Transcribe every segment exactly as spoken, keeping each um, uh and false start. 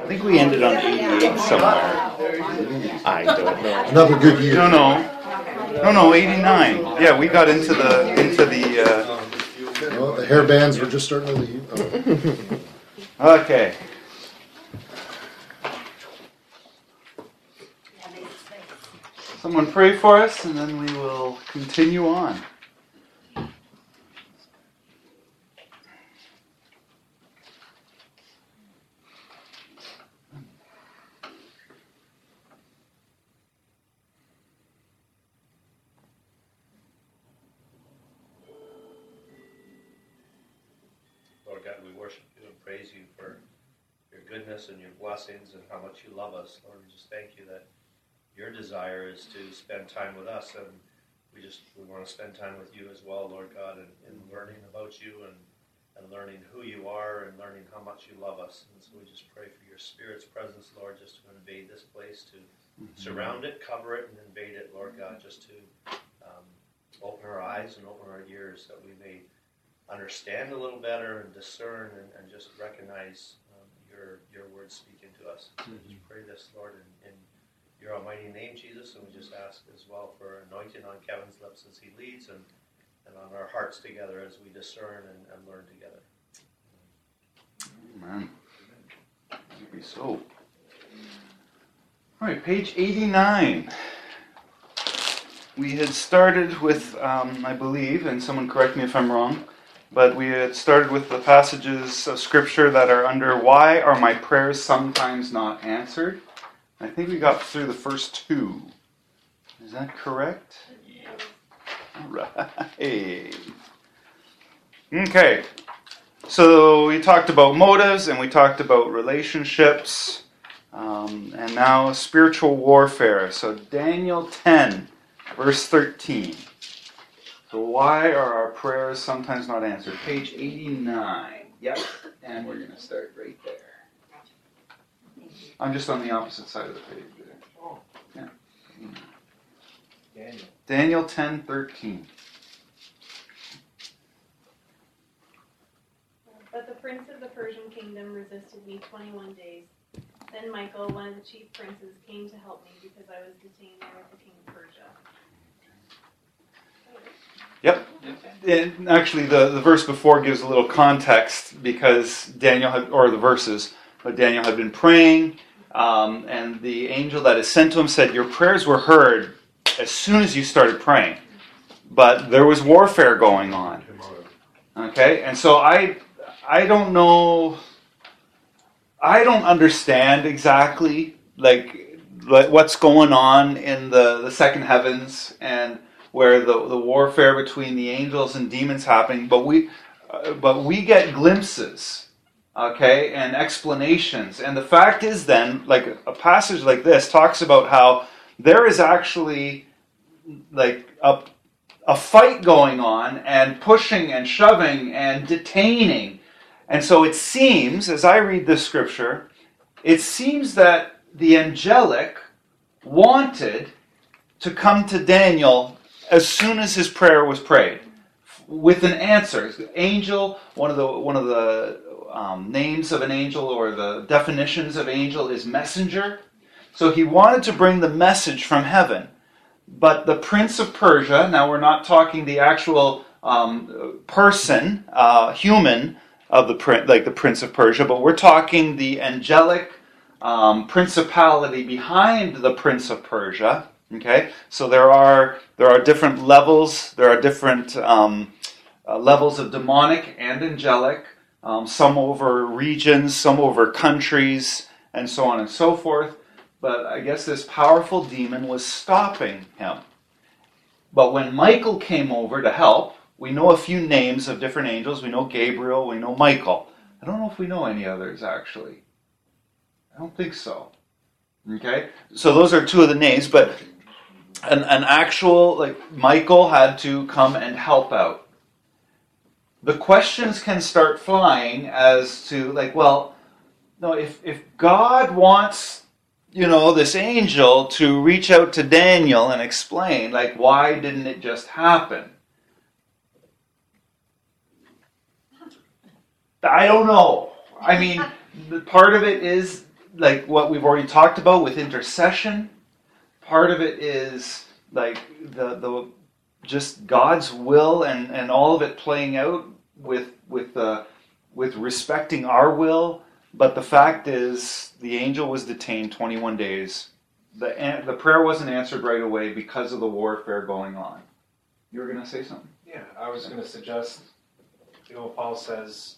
I think we ended on eighty-eight somewhere. I don't know. Another good year. No, no. No, no, eighty-nine. Yeah, we got into the, into the, uh... Well, the hair bands were just starting to leave. Oh. Okay. Someone pray for us, and then we will continue on. Lord God, we worship you and praise you for your goodness and your blessings and how much you love us. Lord, we just thank you that your desire is to spend time with us, and we just we want to spend time with you as well, Lord God, and, and learning about you and, and learning who you are and learning how much you love us. And so we just pray for your Spirit's presence, Lord, just to invade this place, to mm-hmm. surround it, cover it, and invade it, Lord God, just to um, open our eyes and open our ears that we may understand a little better and discern and, and just recognize um, your your words speaking to us. So mm-hmm. we just pray this, Lord, in, in your almighty name, Jesus, and we just ask as well for anointing on Kevin's lips as he leads and, and on our hearts together as we discern and, and learn together. Amen. Maybe so. All right, page eighty-nine. We had started with, um, I believe, and someone correct me if I'm wrong, but we had started with the passages of Scripture that are under "Why are my prayers sometimes not answered?" I think we got through the first two. Is that correct? Yeah. All right. Okay. So we talked about motives and we talked about relationships. Um, and now spiritual warfare. So Daniel ten, verse thirteen. So why are our prayers sometimes not answered? Page eighty-nine. Yep. And we're going to start right there. I'm just on the opposite side of the page there. Oh. Yeah. Daniel. Daniel ten thirteen. But the prince of the Persian kingdom resisted me twenty-one days. Then Michael, one of the chief princes, came to help me because I was detained there with the king of Persia. Yep. And actually, the, the verse before gives a little context because Daniel had, or the verses, but Daniel had been praying, um, and the angel that is sent to him said, "Your prayers were heard as soon as you started praying." But there was warfare going on. Okay, and so I, I don't know, I don't understand exactly like what's going on in the, the second heavens and where the, the warfare between the angels and demons happening, but we, uh, but we get glimpses, okay, and explanations. And the fact is then, like a passage like this talks about how there is actually like a, a fight going on and pushing and shoving and detaining. And so it seems, as I read this scripture, it seems that the angelic wanted to come to Daniel as soon as his prayer was prayed, with an answer. Angel, one of the one of the um, names of an angel or the definitions of angel is messenger. So he wanted to bring the message from heaven. But the prince of Persia, now we're not talking the actual um, person, uh, human of the prince, like the prince of Persia, but we're talking the angelic um, principality behind the prince of Persia. Okay, so there are there are different levels. There are different um, uh, levels of demonic and angelic. Um, some over regions, some over countries, and so on and so forth. But I guess this powerful demon was stopping him. But when Michael came over to help, we know a few names of different angels. We know Gabriel. We know Michael. I don't know if we know any others actually. I don't think so. Okay, so those are two of the names, but. An, an actual, like, Michael had to come and help out. The questions can start flying as to, like, well, no, if, if God wants, you know, this angel to reach out to Daniel and explain, like, why didn't it just happen? I don't know. I mean, part of it is like what we've already talked about with intercession. Part of it is like the the just God's will and, and all of it playing out with with uh, with respecting our will. But the fact is, the angel was detained twenty-one days. The the prayer wasn't answered right away because of the warfare going on. You were going to say something? Yeah, I was going to suggest, you know, Paul says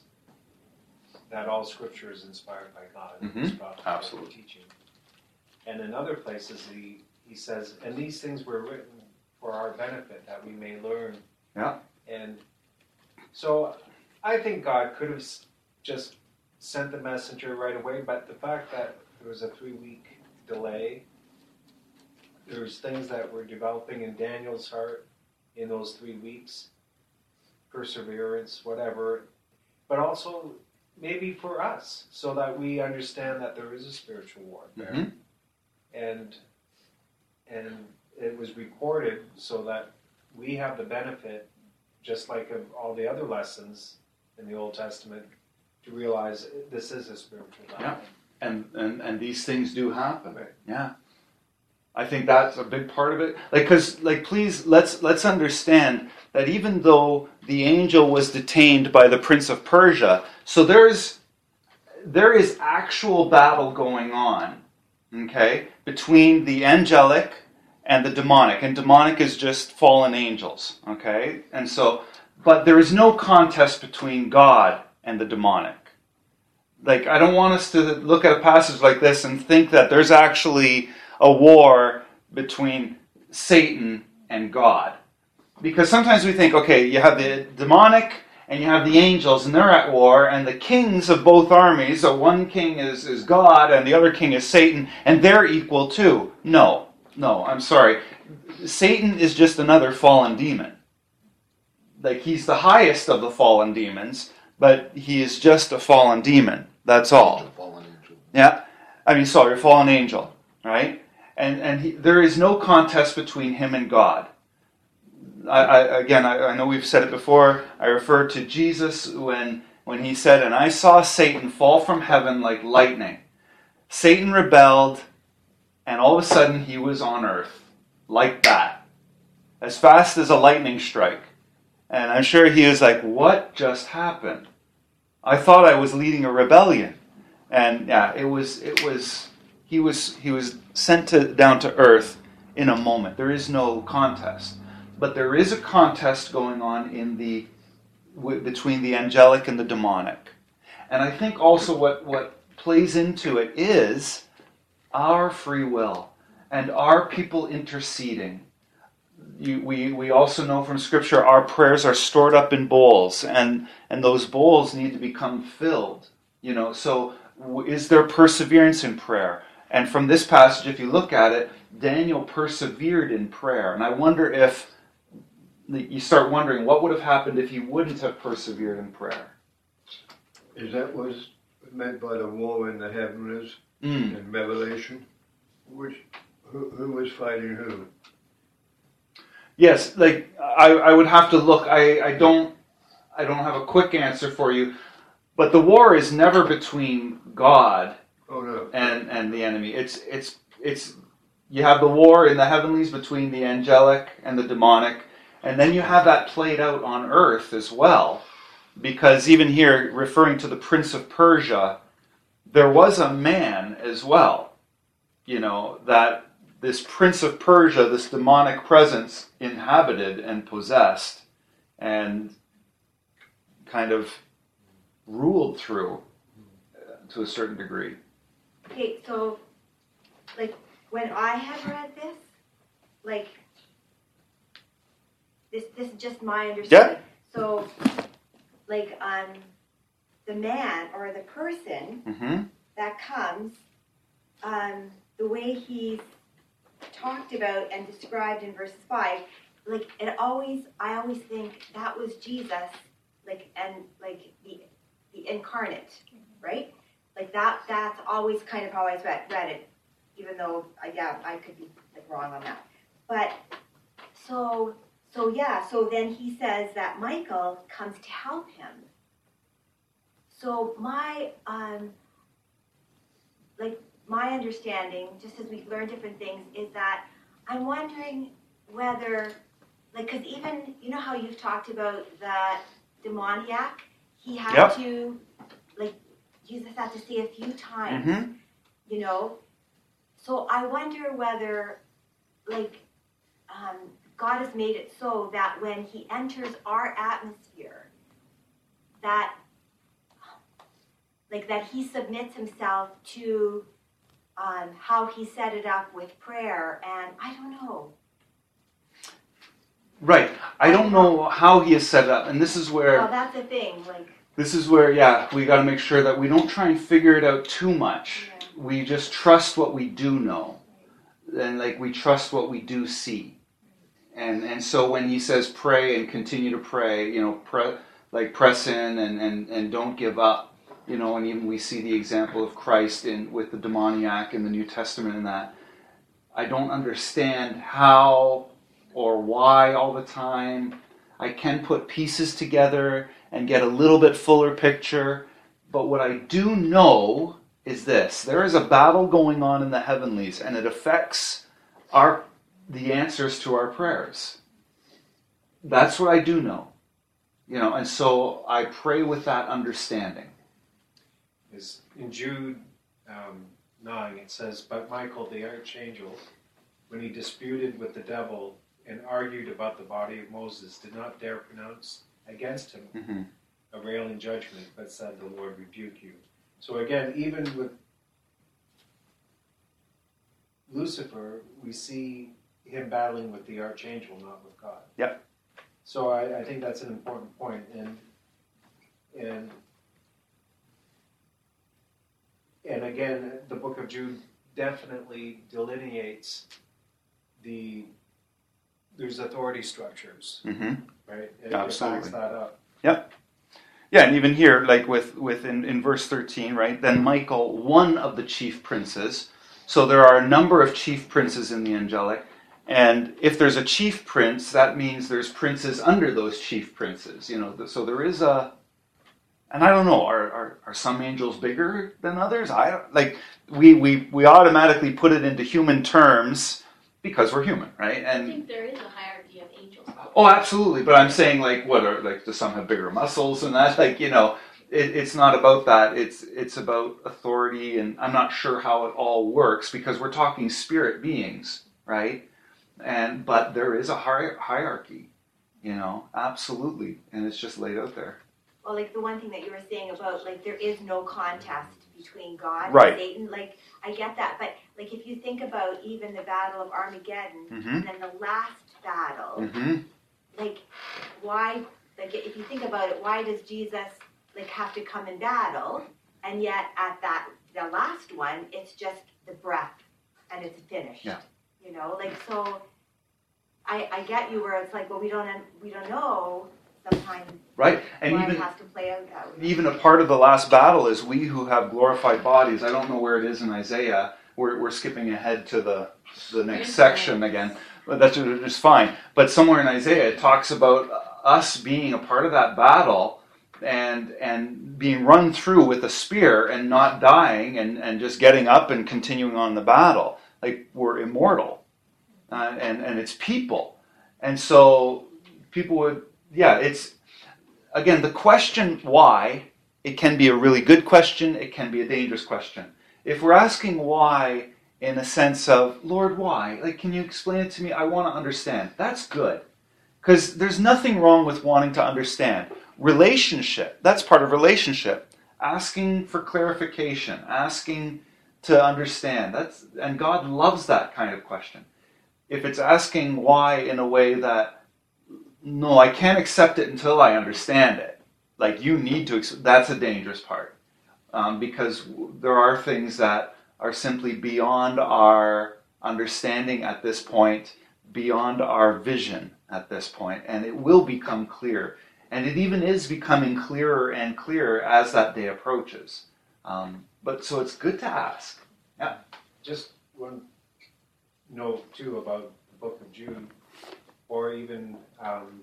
that all Scripture is inspired by God. And Mhm. it's profitable Absolutely. for teaching. And in other places, he, he says, and these things were written for our benefit, that we may learn. Yeah. And so I think God could have s- just sent the messenger right away, but the fact that there was a three-week delay, there's things that were developing in Daniel's heart in those three weeks, perseverance, whatever, but also maybe for us, so that we understand that there is a spiritual warfare, Mhm. and and it was recorded so that we have the benefit, just like of all the other lessons in the Old Testament, to realize this is a spiritual battle. Yeah. And, and and these things do happen. Right. Yeah. I think that's a big part of it. Like, cause, like, please, let's let's understand that even though the angel was detained by the prince of Persia, so there's there is actual battle going on, okay, between the angelic and the demonic, and demonic is just fallen angels, okay, and so, but there is no contest between God and the demonic. Like, I don't want us to look at a passage like this and think that there's actually a war between Satan and God. Because sometimes we think, okay, you have the demonic and you have the angels, and they're at war, and the kings of both armies, so one king is, is God and the other king is Satan, and they're equal too. No, no, I'm sorry. Satan is just another fallen demon. Like, he's the highest of the fallen demons, but he is just a fallen demon. That's all. Fallen angel. Yeah, I mean, sorry, fallen angel, right? And and he, there is no contest between him and God. I, I, again, I, I know we've said it before. I refer to Jesus when when he said, "And I saw Satan fall from heaven like lightning." Satan rebelled, and all of a sudden he was on earth, like that, as fast as a lightning strike. And I'm sure he was like, "What just happened? I thought I was leading a rebellion." And yeah, it was it was he was he was sent to, down to earth in a moment. There is no contest, but there is a contest going on in the w- between the angelic and the demonic. And I think also what what plays into it is our free will and our people interceding. You, we we also know from Scripture our prayers are stored up in bowls, and and those bowls need to become filled. You know, so w- is there perseverance in prayer? And from this passage, if you look at it, Daniel persevered in prayer, and I wonder if you start wondering what would have happened if he wouldn't have persevered in prayer. Is that what's meant by the war in the heavens Mm. in Revelation? Which who, who was fighting who? Yes, like I, I would have to look. I, I don't I don't have a quick answer for you, but the war is never between God Oh no. and, and the enemy. It's it's it's you have the war in the heavenlies between the angelic and the demonic, and then you have that played out on earth as well. Because even here, referring to the Prince of Persia, there was a man as well, you know, that this Prince of Persia, this demonic presence, inhabited and possessed and kind of ruled through uh, to a certain degree. Okay, so, like, when I had read this, like, this this is just my understanding. So, like, um, the man or the person Mm-hmm. that comes, um, the way he's talked about and described in verse five, like, it always, I always think that was Jesus, like, and, like, the the incarnate, right? Like, that, that's always kind of how I read, read it, even though, uh, yeah, I could be, like, wrong on that. But, so, so, yeah, so then he says that Michael comes to help him. So my, um, like my understanding, just as we learn different things, is that I'm wondering whether, like, because even, you know how you've talked about the demoniac? He had Yep. to, like, Jesus had to say a few times, Mm-hmm. you know? So I wonder whether, like, um, God has made it so that when he enters our atmosphere, that, like, that he submits himself to um, how he set it up with prayer, and I don't know. Right. I don't know how he has set it up, and this is where Well, that's the thing, like, this is where yeah we got to make sure that we don't try and figure it out too much. Yeah. We just trust what we do know, and like we trust what we do see. And and so when he says pray and continue to pray, you know, pre, like press in and, and, and don't give up, you know, and even we see the example of Christ in with the demoniac in the New Testament and that. I don't understand how or why all the time. I can put pieces together and get a little bit fuller picture, but what I do know is this. There is a battle going on in the heavenlies, and it affects our the answers to our prayers. That's what I do know. You know, and so I pray with that understanding. Is in Jude um, nine, it says, "But Michael the archangel, when he disputed with the devil and argued about the body of Moses, did not dare pronounce against him Mm-hmm. a railing judgment, but said, 'The Lord rebuke you.'" So again, even with Lucifer, we see him battling with the archangel, not with God. Yep. So I, I think that's an important point, and and and again, the book of Jude definitely delineates the there's authority structures, Mm-hmm. right? It, Absolutely. it backs that up. Yeah, and even here, like with, with in, in verse thirteen, right? Then Michael, one of the chief princes. So there are a number of chief princes in the angelic. And if there's a chief prince, that means there's princes under those chief princes. You know, so there is a, and I don't know, are are, are some angels bigger than others? I don't, like we, we we automatically put it into human terms because we're human, right? I And think there is a hierarchy of angels. oh, absolutely. But I'm saying, like, what are like? Do some have bigger muscles and that? Like, you know, it, it's not about that. It's it's about authority, and I'm not sure how it all works because we're talking spirit beings, right? And but there is a hier- hierarchy, you know, absolutely, and it's just laid out there. well, like the one thing that you were saying about, like, there is no contest between God Right. and Satan. Like, I get that, but like if you think about even the Battle of Armageddon, Mm-hmm. and then the last battle, Mm-hmm. like, why? Like, if you think about it, why does Jesus like have to come in battle, and yet at that the last one, it's just the breath, and it's finished. Yeah. You know, like so. I I get you where it's like, well, we don't we don't know sometimes Right, and why even it has to play out that way. even a part of the last battle is we who have glorified bodies. I don't know where it is in Isaiah. We're we're skipping ahead to the the next section again, but that's just fine. But somewhere in Isaiah it talks about us being a part of that battle and and being run through with a spear and not dying and, and just getting up and continuing on the battle. Like we're immortal, uh, and and it's people, and so people would yeah it's. Again, the question why, it can be a really good question, it can be a dangerous question. If we're asking why in a sense of, Lord, why? Like, can you explain it to me? I want to understand. That's good. Because there's nothing wrong with wanting to understand. Relationship, that's part of relationship. Asking for clarification, asking to understand. That's and God loves that kind of question. If it's asking why in a way that no, I can't accept it until I understand it. Like, you need to, that's a dangerous part. Um, because there are things that are simply beyond our understanding at this point, beyond our vision at this point, and it will become clear. And it even is becoming clearer and clearer as that day approaches. Um, but so it's good to ask. Yeah. Just one note too about the book of Jude, or even um,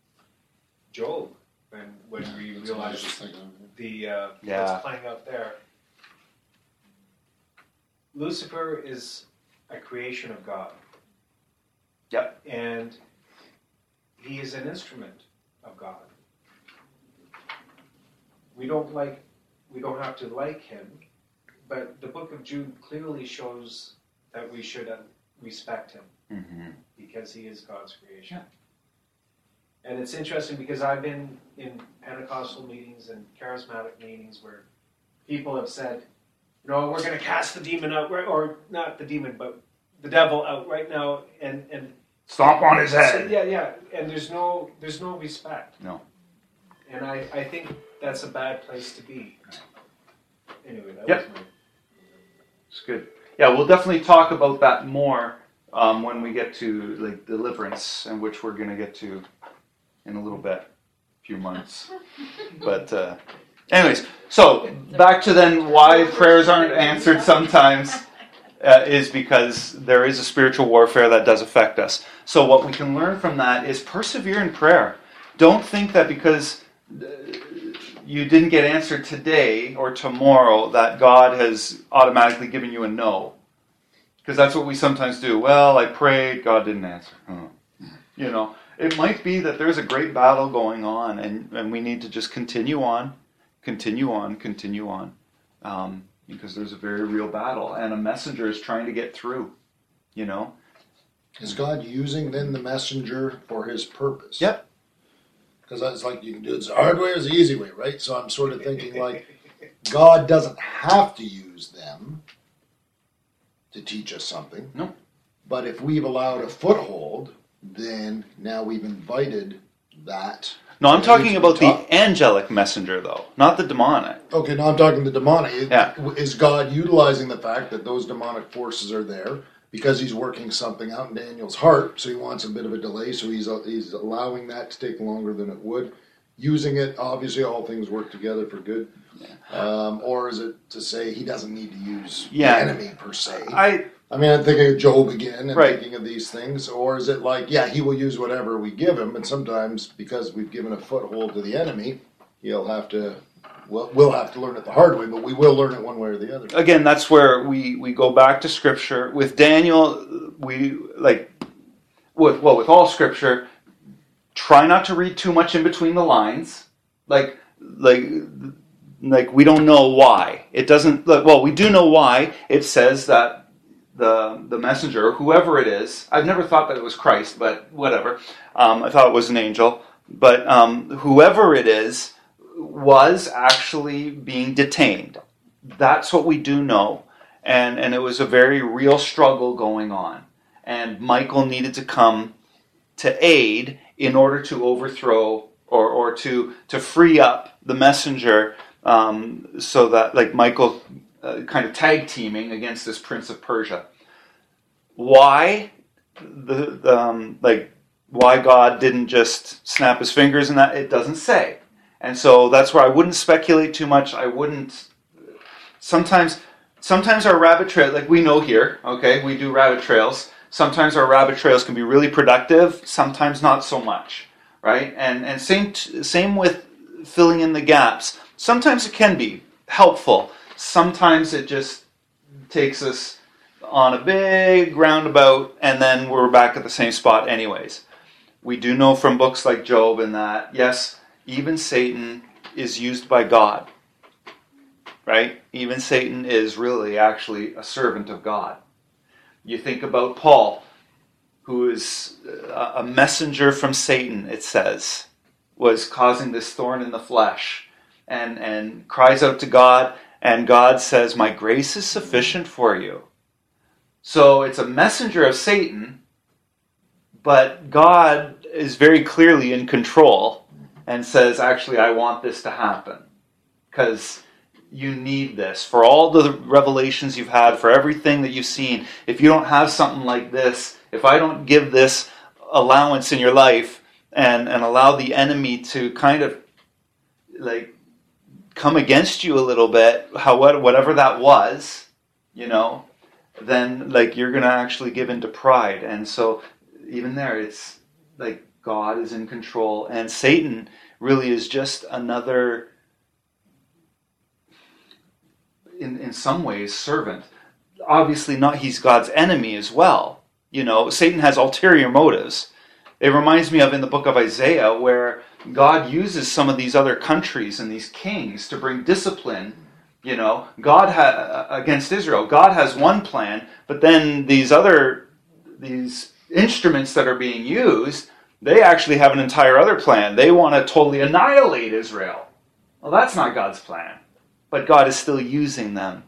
Job, when when we That's what I was realize just thinking of. the uh, Yeah. what's playing out there. Lucifer is a creation of God. Yep. And he is an instrument of God. We don't like, we don't have to like him, but the book of Jude clearly shows that we should uh, respect him Mm-hmm. because he is God's creation. And it's interesting because I've been in Pentecostal meetings and charismatic meetings where people have said, no, we're going to cast the demon out, right- or not the demon, but the devil out right now, and and Stomp on his so, head. yeah, yeah, and there's no there's no respect. No. And I, I think that's a bad place to be. Anyway, that Yep. was my. It's good. Yeah, we'll definitely talk about that more um, when we get to like deliverance, and which we're going to get to in a little bit, a few months. But uh, anyways, so back to then why prayers aren't answered sometimes uh, is because there is a spiritual warfare that does affect us. So what we can learn from that is persevere in prayer. Don't think that because uh, you didn't get answered today or tomorrow that God has automatically given you a no. Because that's what we sometimes do. Well, I prayed, God didn't answer. Oh. You know, it might be that there's a great battle going on, and, and we need to just continue on, continue on, continue on. Um, because there's a very real battle, and a messenger is trying to get through, you know. Is God using then the messenger for his purpose? Yep. Because it's like you can do it the hard way or the easy way, right? So I'm sort of thinking like God doesn't have to use them to teach us something. No. But if we've allowed a foothold, then now we've invited that. No, I'm It talking needs to about be the taught. angelic messenger, though, not the demonic. Okay, now I'm talking the demonic. Yeah. Is God utilizing the fact that those demonic forces are there because he's working something out in Daniel's heart, so he wants a bit of a delay, so he's he's allowing that to take longer than it would. Using it, obviously all things work together for good. Um, or is it to say he doesn't need to use Yeah. the enemy per se? I I mean, I'm thinking of Job again and Right. thinking of these things. Or is it like, yeah, he will use whatever we give him, and sometimes because we've given a foothold to the enemy, he'll have to, well, we'll have to learn it the hard way, but we will learn it one way or the other. again, that's where we, we go back to Scripture. With Daniel, we, like, with, well, with all Scripture, try not to read too much in between the lines. Like, like, like we don't know why. It doesn't, like, well, we do know why. It says that the the messenger, whoever it is, I've never thought that it was Christ, but whatever. Um, I thought it was an angel. But um, whoever it is was actually being detained. That's what we do know. And, and it was a very real struggle going on. And Michael needed to come to aid in order to overthrow or, or to, to free up the messenger um, so that, like, Michael uh, kind of tag teaming against this Prince of Persia. Why? The, the um, like, why God didn't just snap his fingers and that, it doesn't say. And so that's where I wouldn't speculate too much. I wouldn't, sometimes, sometimes our rabbit trail, like we know here, okay, we do rabbit trails. Sometimes our rabbit trails can be really productive, sometimes not so much, right? And and same t- same with filling in the gaps. Sometimes it can be helpful. Sometimes it just takes us on a big roundabout, and then we're back at the same spot anyways. We do know from books like Job and that, yes, even Satan is used by God, right? Even Satan is really actually a servant of God. You think about Paul, who is a messenger from Satan, it says, was causing this thorn in the flesh, and, and cries out to God, and God says, my grace is sufficient for you. So it's a messenger of Satan, but God is very clearly in control and says, actually, I want this to happen because you need this. For all the revelations you've had, for everything that you've seen, if you don't have something like this, if I don't give this allowance in your life and, and allow the enemy to kind of like come against you a little bit, how whatever that was, you know, then like you're going to actually give into pride. And so even there, it's like God is in control, and Satan really is just another, in, in some ways, servant. obviously not, he's God's enemy as well. You know, Satan has ulterior motives. It reminds me of in the book of Isaiah where God uses some of these other countries and these kings to bring discipline, you know, God ha- against Israel. God has one plan, but then these other, these instruments that are being used, they actually have an entire other plan. They want to totally annihilate Israel. Well, that's not God's plan. But God is still using them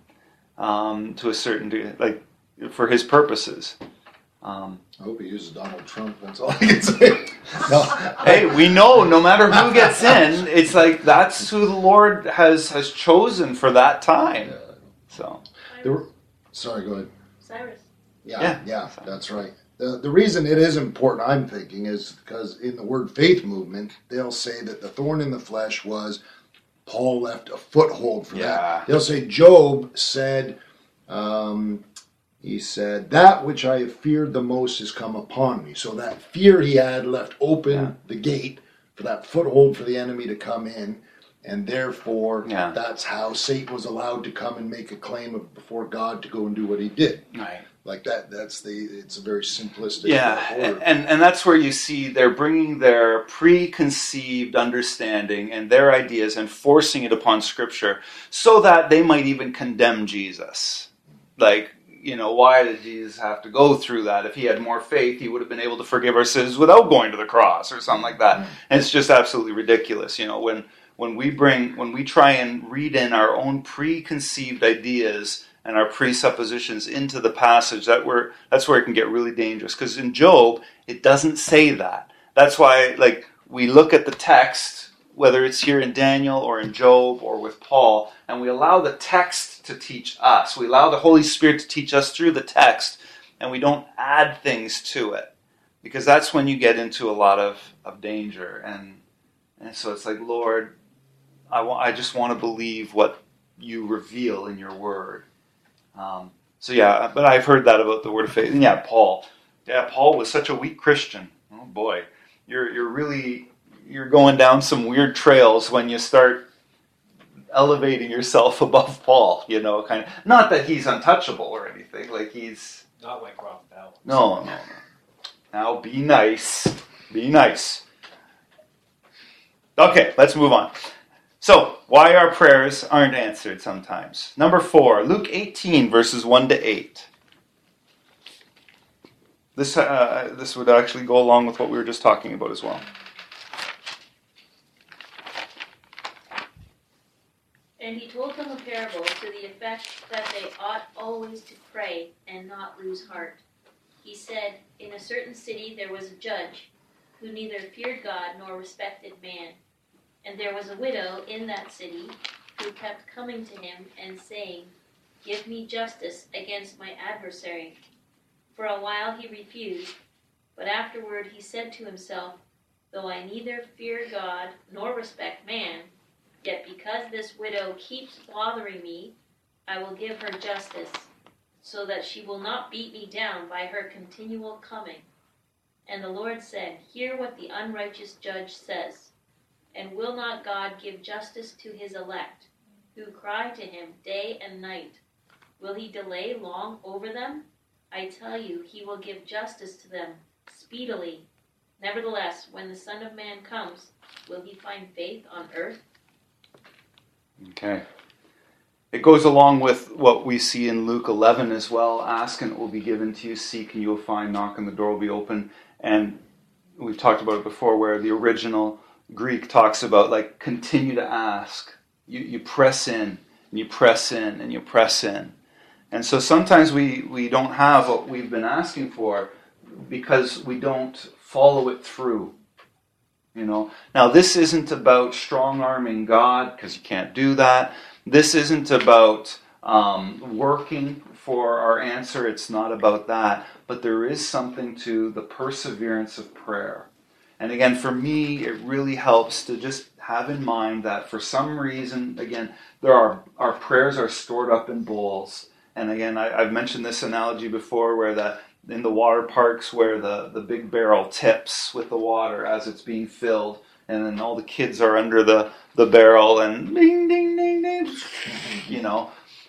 um, to a certain degree, like for his purposes. Um, I hope he uses Donald Trump. That's all I can say. No. hey, we know no matter who gets in, it's like that's who the Lord has, has chosen for that time. Yeah. So, There were- sorry, go ahead. Cyrus. Yeah, Yeah. yeah, that's right. The, the reason it is important, I'm thinking, is because in the word faith movement, they'll say that the thorn in the flesh was Paul left a foothold for Yeah. that. They'll say Job said, um, he said, that which I have feared the most has come upon me. So that fear he had left open Yeah. the gate for that foothold for the enemy to come in. And therefore, Yeah. that's how Satan was allowed to come and make a claim of, before God to go and do what he did. right. Like that, that's the, it's a very simplistic Yeah, order. and, and that's where you see they're bringing their preconceived understanding and their ideas and forcing it upon Scripture so that they might even condemn Jesus. Like, you know, why did Jesus have to go through that? If he had more faith, he would have been able to forgive our sins without going to the cross or something like that. And it's just absolutely ridiculous, you know, when when we bring, when we try and read in our own preconceived ideas and our presuppositions into the passage, that we're, that's where it can get really dangerous. Because in Job, it doesn't say that. That's why, like, we look at the text, whether it's here in Daniel or in Job or with Paul, and we allow the text to teach us. We allow the Holy Spirit to teach us through the text, and we don't add things to it. Because that's when you get into a lot of, of danger. And, and so it's like, Lord, I, wa- I just want to believe what you reveal in your word. Um, so yeah, but I've heard that about the word of faith. And yeah, Paul. Yeah, Paul was such a weak Christian. Oh boy, you're you're really you're going down some weird trails when you start elevating yourself above Paul. You know, kind of not that he's untouchable or anything. Like he's Not like Rob Bell. no, no, no. Now be nice, be nice. Okay, let's move on. So, why our prayers aren't answered sometimes. Number four, Luke eighteen, verses one to eight. This, uh, this would actually go along with what we were just talking about as well. And he told them a parable to the effect that they ought always to pray and not lose heart. He said, in a certain city there was a judge who neither feared God nor respected man. And there was a widow in that city who kept coming to him and saying, give me justice against my adversary. For a while he refused, but afterward he said to himself, though I neither fear God nor respect man, yet because this widow keeps bothering me, I will give her justice, so that she will not beat me down by her continual coming. And the Lord said, hear what the unrighteous judge says. And will not God give justice to his elect, who cry to him day and night? Will he delay long over them? I tell you, he will give justice to them speedily. Nevertheless, when the Son of Man comes, will he find faith on earth? Okay. It goes along with what we see in Luke eleven as well. Ask and it will be given to you. Seek and you will find. Knock and the door will be open. And we've talked about it before where the original Greek talks about like continue to ask. You you press in and you press in and you press in. And so sometimes we, we don't have what we've been asking for because we don't follow it through. You know. Now this isn't about strong-arming God because you can't do that. This isn't about um, working for our answer. It's not about that. But there is something to the perseverance of prayer. And again, for me, it really helps to just have in mind that for some reason, again, there are our prayers are stored up in bowls. And again, I, I've mentioned this analogy before where that in the water parks where the, the big barrel tips with the water as it's being filled. And then all the kids are under the, the barrel and ding, ding, ding, ding, you know.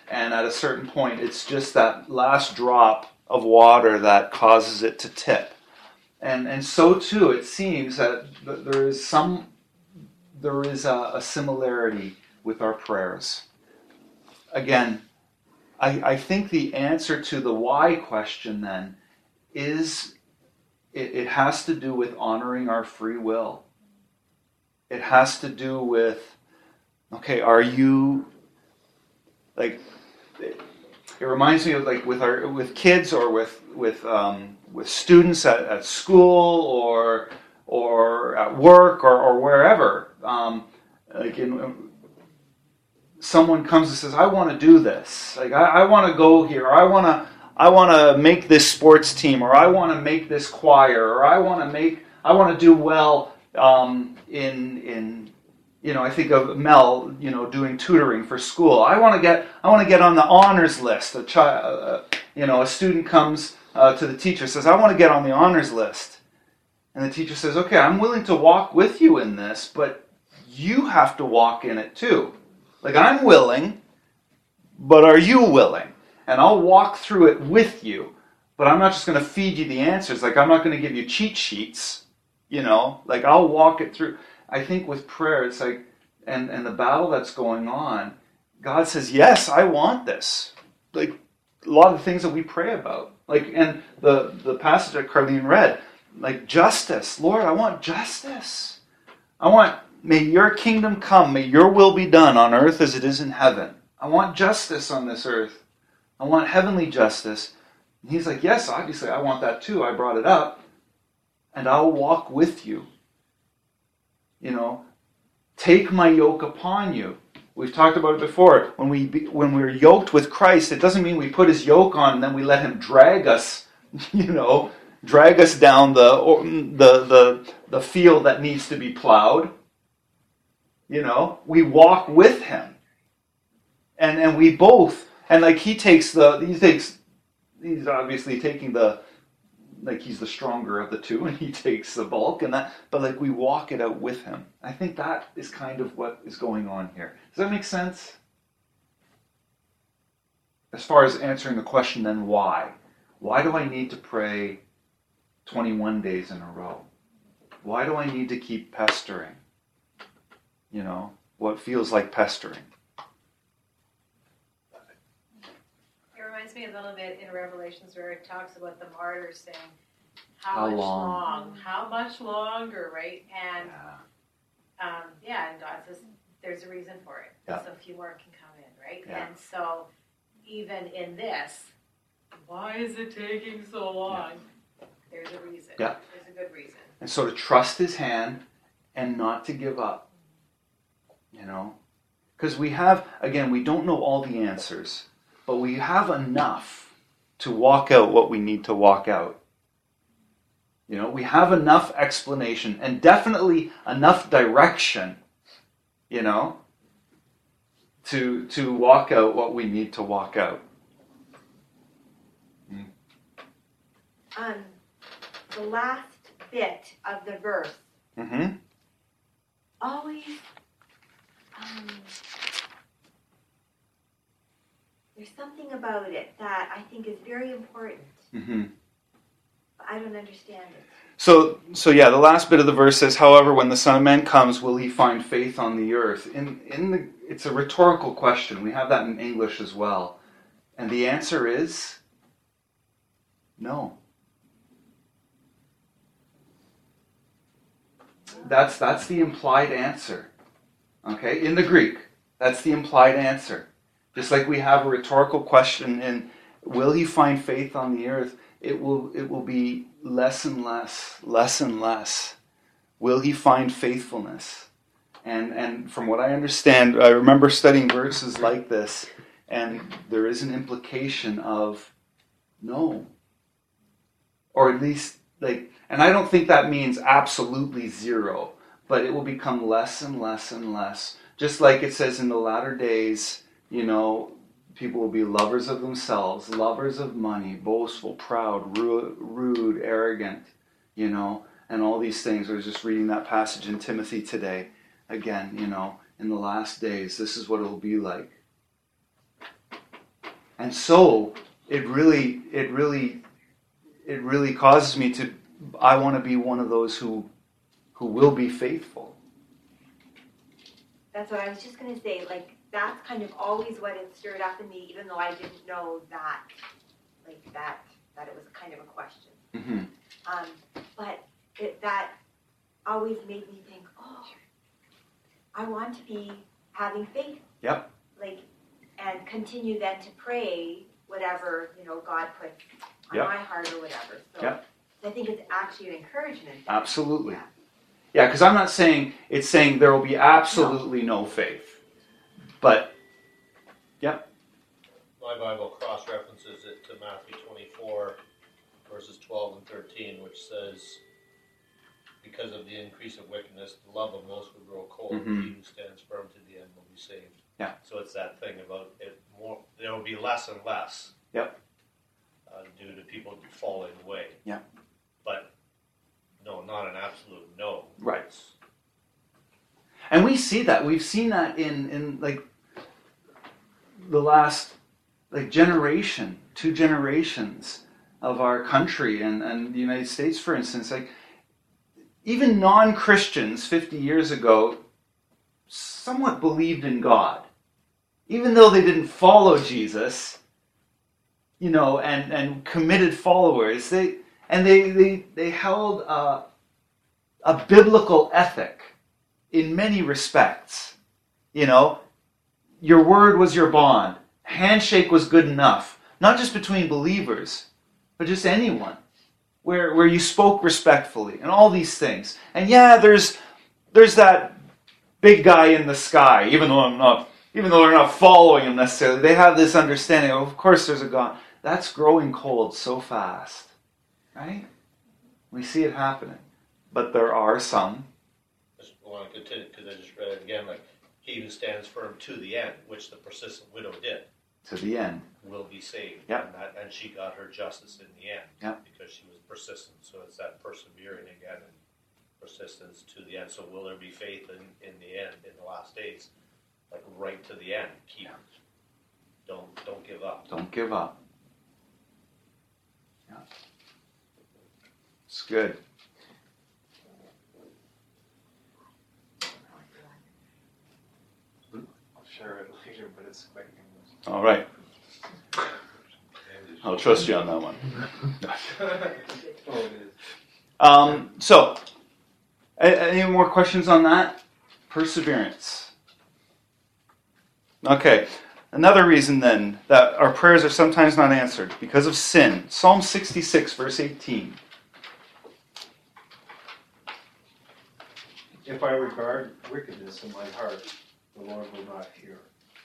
And at a certain point, it's just that last drop of water that causes it to tip. And and so too, it seems that there is some, there is a, a similarity with our prayers. Again, I, I think the answer to the why question then is it, it has to do with honoring our free will. It has to do with, okay, are you, like, it, it reminds me of like with our with kids or with with um, with students at, at school or or at work or, or wherever. Um, like in, someone comes and says, "I want to do this. Like I, I want to go here. Or I want to I want to make this sports team, or I want to make this choir, or I want to make I want to do well um, in in." You know, I think of Mel, you know, doing tutoring for school. I want to get, I want to get on the honors list. A child, uh, you know, a student comes uh, to the teacher, says, "I want to get on the honors list," and the teacher says, "Okay, I'm willing to walk with you in this, but you have to walk in it too. Like I'm willing, but are you willing? And I'll walk through it with you, but I'm not just going to feed you the answers. Like I'm not going to give you cheat sheets. You know, like I'll walk it through." I think with prayer, it's like, and, and the battle that's going on, God says, yes, I want this. Like a lot of the things that we pray about. Like, and the, the passage that Carlene read, like justice. Lord, I want justice. I want, may your kingdom come, may your will be done on earth as it is in heaven. I want justice on this earth. I want heavenly justice. And he's like, yes, obviously I want that too. I brought it up. And I'll walk with you. You know, take my yoke upon you. We've talked about it before. When we be, when we're yoked with Christ, it doesn't mean we put his yoke on and then we let him drag us, you know, drag us down the or, the the the field that needs to be plowed. You know, we walk with him, and and we both and like he takes the he takes he's obviously taking the. Like he's the stronger of the two and he takes the bulk and that, but like we walk it out with him. I think that is kind of what is going on here. Does that make sense? As far as answering the question then why? Why do I need to pray twenty-one days in a row? Why do I need to keep pestering? You know, what feels like pestering? Reminds me a little bit in Revelations where it talks about the martyrs saying, how, How much long? long? How much longer, right? And Yeah. um, yeah, and God says there's a reason for it. Yeah. So a few more can come in, right? Yeah. And so even in this, why is it taking so long? Yeah. There's a reason. Yeah. There's a good reason. And so to trust his hand and not to give up. You know? Because we have, again, we don't know all the answers. But we have enough to walk out what we need to walk out. You know, we have enough explanation and definitely enough direction, you know, to to walk out what we need to walk out. Mm. Um, the last bit of the verse Mm-hmm. always, um, there's something about it that I think is very important. Mm-hmm. But I don't understand it. So, so yeah, the last bit of the verse says, "However, when the Son of Man comes, will he find faith on the earth?" In in the, it's a rhetorical question. We have that in English as well, and the answer is no. That's that's the implied answer. Okay, in the Greek, that's the implied answer. Just like we have a rhetorical question in, will he find faith on the earth? It will it will be less and less, less and less. Will he find faithfulness? And and from what I understand, I remember studying verses like this, and there is an implication of no. Or at least, like, and I don't think that means absolutely zero, but it will become less and less and less. Just like it says in the latter days, you know, people will be lovers of themselves, lovers of money, boastful, proud, rude, rude, arrogant, you know, and all these things. I was just reading that passage in Timothy today. Again, you know, in the last days, this is what it will be like. And so it really, it really, it really causes me to, I want to be one of those who, who will be faithful. That's what I was just going to say. Like, that's kind of always what it stirred up in me, even though I didn't know that, like, that, that it was kind of a question. Mm-hmm. Um, but it, that always made me think, oh, I want to be having faith. Yep. Like, and continue then to pray whatever, you know, God puts on Yep. my heart or whatever. So Yep. I think it's actually an encouragement. Absolutely. Yeah. Yeah, because I'm not saying, it's saying there will be absolutely no faith. But, yep. My Bible cross-references it to Matthew twenty-four, verses twelve and thirteen, which says, because of the increase of wickedness, the love of most will grow cold. Mhm. He who stands firm to the end will be saved. Yeah. So it's that thing about it. More, there will be less and less. Yep. Uh, due to people falling away. Yeah. But no, not an absolute no. Right. It's- And we see that. We've seen that in, in like, the last, like, generation, two generations of our country and, and the United States, for instance. Like, even non-Christians fifty years ago somewhat believed in God. Even though they didn't follow Jesus, you know, and, and committed followers, they and they they, they held a, a biblical ethic in many respects. You know, your word was your bond. Handshake was good enough. Not just between believers, but just anyone. Where where you spoke respectfully and all these things. And yeah, there's there's that big guy in the sky, even though I'm not even though they're not following him necessarily, they have this understanding, of course there's a God. That's growing cold so fast. Right? We see it happening. But there are some. I just want to continue because I just read it again. Like, he who stands firm to the end, which the persistent widow did, To the end. will be saved. Yep. And, that, and she got her justice in the end. Yep. Because she was persistent. So it's that persevering again and persistence to the end. So will there be faith in, in the end, in the last days? Like right to the end. Keep. Don't don't give up. Don't give up. Yeah. It's good. I'll share it later, but it's quite humorous. All right. I'll trust you on that one. Oh, it is. Um, so, a- any more questions on that? Perseverance. Okay. Another reason then that our prayers are sometimes not answered because of sin. Psalm sixty-six, verse eighteen. If I regard wickedness in my heart, the Lord will not hear.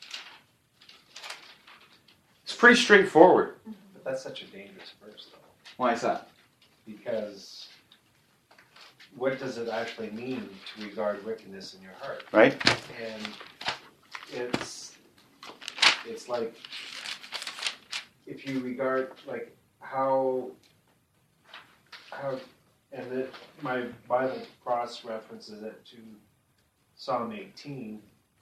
It's pretty straightforward. But that's such a dangerous verse, though. Why is that? Because what does it actually mean to regard wickedness in your heart? Right? And it's it's like if you regard like how how and it, my Bible cross references it to Psalm eighteen,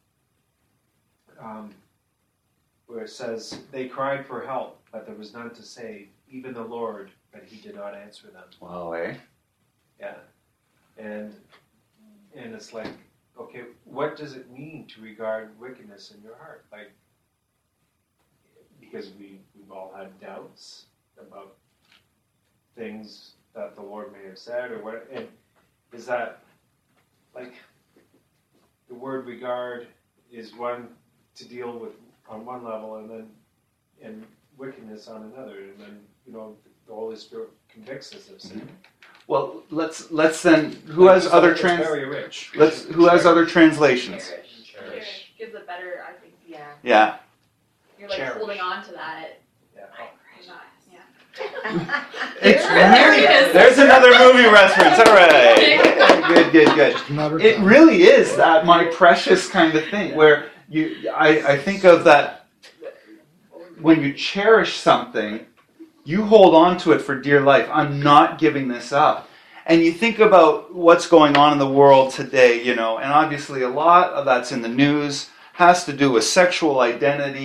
um, where it says they cried for help, but there was none to save, even the Lord, but He did not answer them. Well, eh? Yeah, and and it's like, okay, what does it mean to regard wickedness in your heart? Like, because we we've all had doubts about things that the Lord may have said, or what? And is that like the word regard is one to deal with on one level, and then and wickedness on another, and then you know the Holy Spirit convicts us of sin. Well, let's let's then. Who has It's other like- it's trans? very rich. Let's. Who has other translations? Cherish. Cherish. Gives a better, I think. Yeah. Yeah. You're like Cherish. holding on to that. Yeah. Not, yeah. It's There it is. There's another movie reference. All right. Good, good, good. Another It time. really is that my precious kind of thing where you. I, I think of that when you cherish something, you hold on to it for dear life. I'm not giving this up. And you think about what's going on in the world today, you know, and obviously a lot of that's in the news, has to do with sexual identity,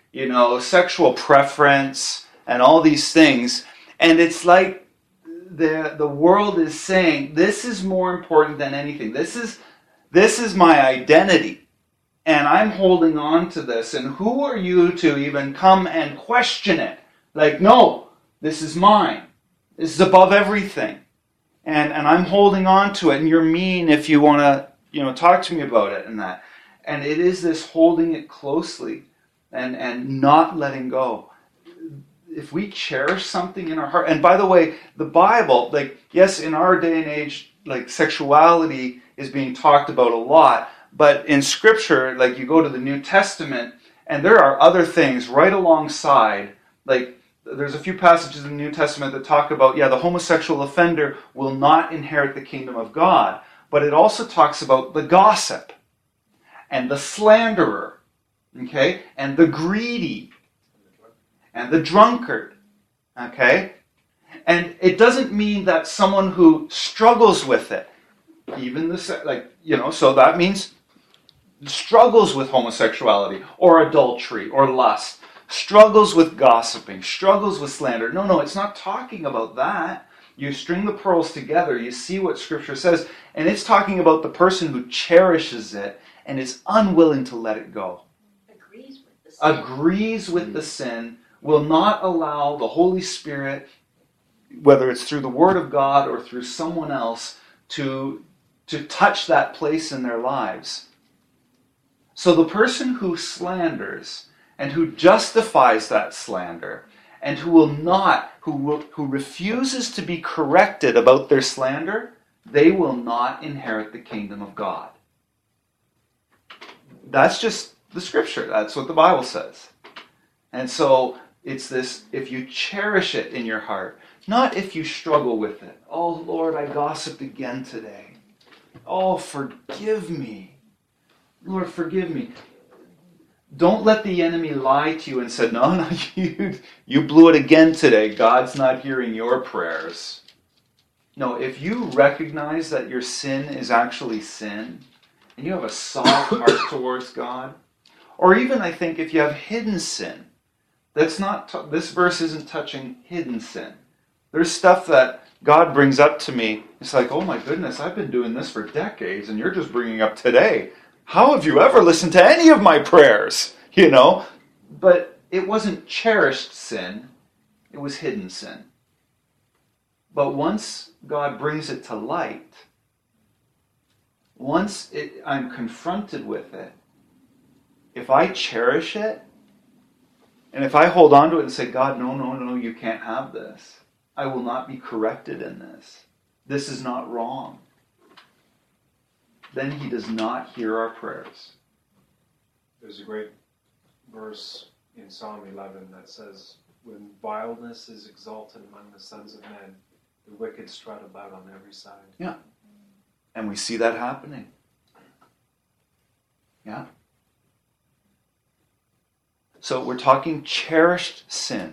you know, sexual preference, and all these things. And it's like the the world is saying, this is more important than anything. This is this is my identity. And I'm holding on to this. And who are you to even come and question it? Like, no, this is mine. This is above everything. And and I'm holding on to it. And you're mean if you want to, you know, talk to me about it and that. And it is this holding it closely and, and not letting go. If we cherish something in our heart, and by the way, the Bible, like, yes, in our day and age, like, sexuality is being talked about a lot, but in Scripture, like, you go to the New Testament, and there are other things right alongside, like, there's a few passages in the New Testament that talk about, yeah, the homosexual offender will not inherit the kingdom of God, but it also talks about the gossip, and the slanderer, okay, and the greedy, and the drunkard, okay? And it doesn't mean that someone who struggles with it, even the, like, you know, so that means struggles with homosexuality, or adultery, or lust, struggles with gossiping, struggles with slander. No, no, it's not talking about that. You string the pearls together, you see what Scripture says, and it's talking about the person who cherishes it and is unwilling to let it go. Agrees with the sin. Agrees with the sin, will not allow the Holy Spirit, whether it's through the Word of God or through someone else, to, to touch that place in their lives. So the person who slanders and who justifies that slander and who will not, who, will, who refuses to be corrected about their slander, they will not inherit the kingdom of God. That's just the Scripture. That's what the Bible says. And so it's this, if you cherish it in your heart, not if you struggle with it. Oh, Lord, I gossiped again today. Oh, forgive me. Lord, forgive me. Don't let the enemy lie to you and say, no, no, you, you blew it again today. God's not hearing your prayers. No, if you recognize that your sin is actually sin, and you have a soft heart towards God, or even, I think, if you have hidden sin, that's not, t- this verse isn't touching hidden sin. There's stuff that God brings up to me. It's like, oh my goodness, I've been doing this for decades, and you're just bringing up today. How have you ever listened to any of my prayers? You know? But it wasn't cherished sin. It was hidden sin. But once God brings it to light, once it, I'm confronted with it, if I cherish it, and if I hold on to it and say, God, no, no, no, you can't have this. I will not be corrected in this. This is not wrong. Then he does not hear our prayers. There's a great verse in Psalm eleven that says, when vileness is exalted among the sons of men, the wicked strut about on every side. Yeah. And we see that happening. Yeah. So we're talking cherished sin.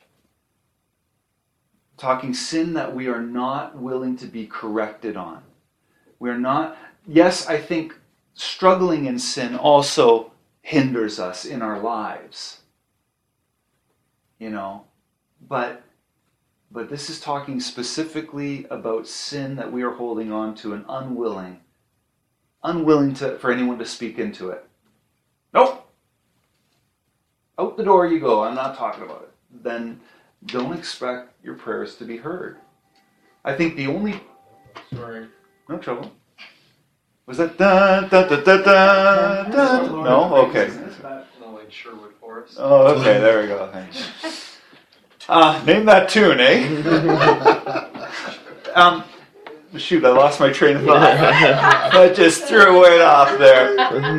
Talking sin that we are not willing to be corrected on. We're not, yes, I think struggling in sin also hinders us in our lives. You know, but but this is talking specifically about sin that we are holding on to and unwilling, unwilling to for anyone to speak into it. Nope. Out the door you go. I'm not talking about it. Then don't expect your prayers to be heard. I think the only... Sorry. No trouble. Was that da da da da da da? No? Okay. Isn't that like Sherwood Forest? Oh, okay. There we go. Thanks. Uh, name that tune, eh? um, shoot, I lost my train of thought. I just threw it off there.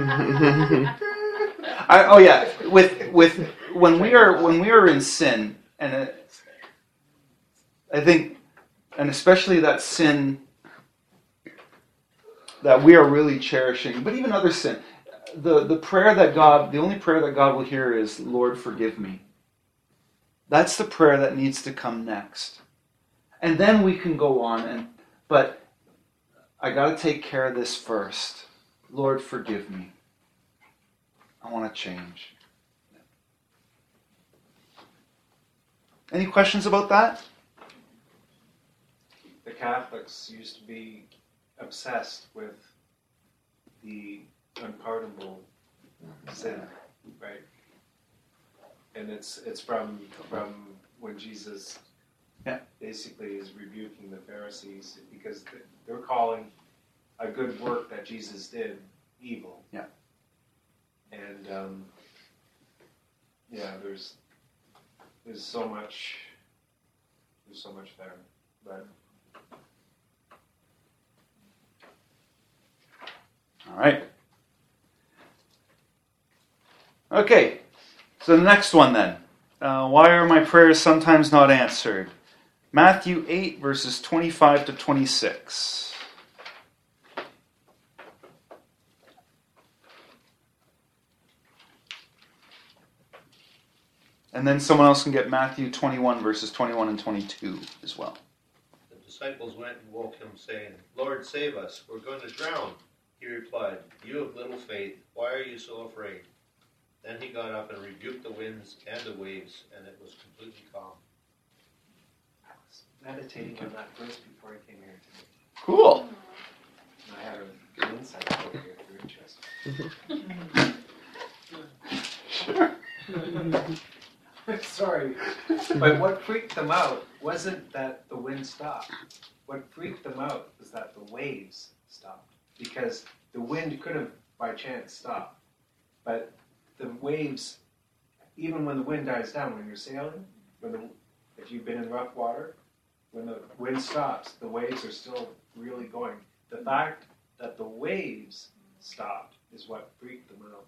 I, oh yeah, with with when we are when we are in sin, and it, I think, and especially that sin that we are really cherishing, but even other sin, the the prayer that God, the only prayer that God will hear is, Lord, forgive me. That's the prayer that needs to come next, and then we can go on. And but I got to take care of this first. Lord, forgive me. I want to change. Any questions about that? The Catholics used to be obsessed with the unpardonable sin, right? And it's it's from from when Jesus Yeah. basically is rebuking the Pharisees because they're calling a good work that Jesus did evil. Yeah. And um, yeah, there's there's so much there's so much there, but. All right. Okay, so the next one then. Uh, why are my prayers sometimes not answered? Matthew eight, verses twenty-five to twenty-six. And then someone else can get Matthew twenty-one, verses twenty-one and twenty-two as well. The disciples went and woke him, saying, Lord, save us, we're going to drown. He replied, You have little faith, why are you so afraid? Then he got up and rebuked the winds and the waves, and it was completely calm. I was meditating on that verse before I came here today. Cool. And I had a good insight over here if you're interested. Sure. Sorry. But what freaked them out wasn't that the wind stopped. What freaked them out was that the waves stopped. Because the wind could have, by chance, stopped. But the waves, even when the wind dies down, when you're sailing, when the, if you've been in rough water, when the wind stops, the waves are still really going. The fact that the waves stopped is what freaked them out,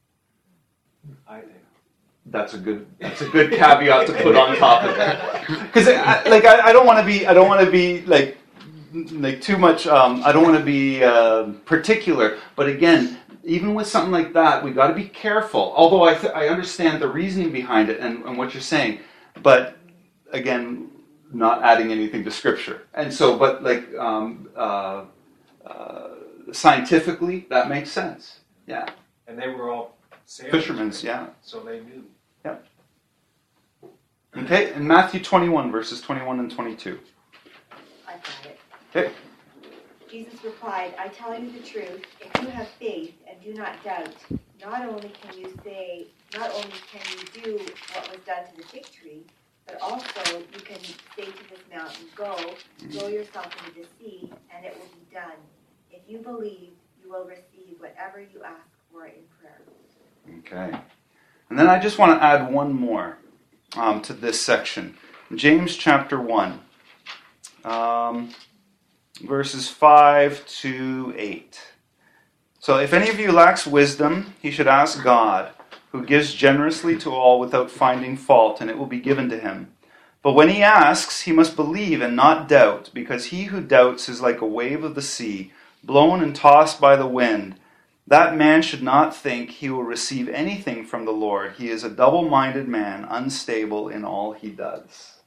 I think. That's a good. That's a good caveat to put on top of it. Because, like, I, I don't want to be. I don't want to be like, like too much. Um, I don't want to be uh, particular. But again, even with something like that, we got to be careful. Although I th- I understand the reasoning behind it and, and what you're saying, but again, not adding anything to Scripture. And so, but like um, uh, uh, scientifically, that makes sense. Yeah. And they were all sailors. Fishermen's, yeah. So they knew. Yep. Okay, and Matthew twenty-one, verses twenty-one and twenty-two. I got it. Okay. Jesus replied, I tell you the truth, if you have faith and do not doubt, not only can you say, not only can you do what was done to the fig tree, but also you can say to this mountain, go, throw yourself into the sea, and it will be done. If you believe, you will receive whatever you ask for in prayer. Okay. And then I just want to add one more um, to this section. James chapter one, um, verses five to eight. So if any of you lacks wisdom, he should ask God, who gives generously to all without finding fault, and it will be given to him. But when he asks, he must believe and not doubt, because he who doubts is like a wave of the sea, blown and tossed by the wind. That man should not think he will receive anything from the Lord. He is a double-minded man, unstable in all he does.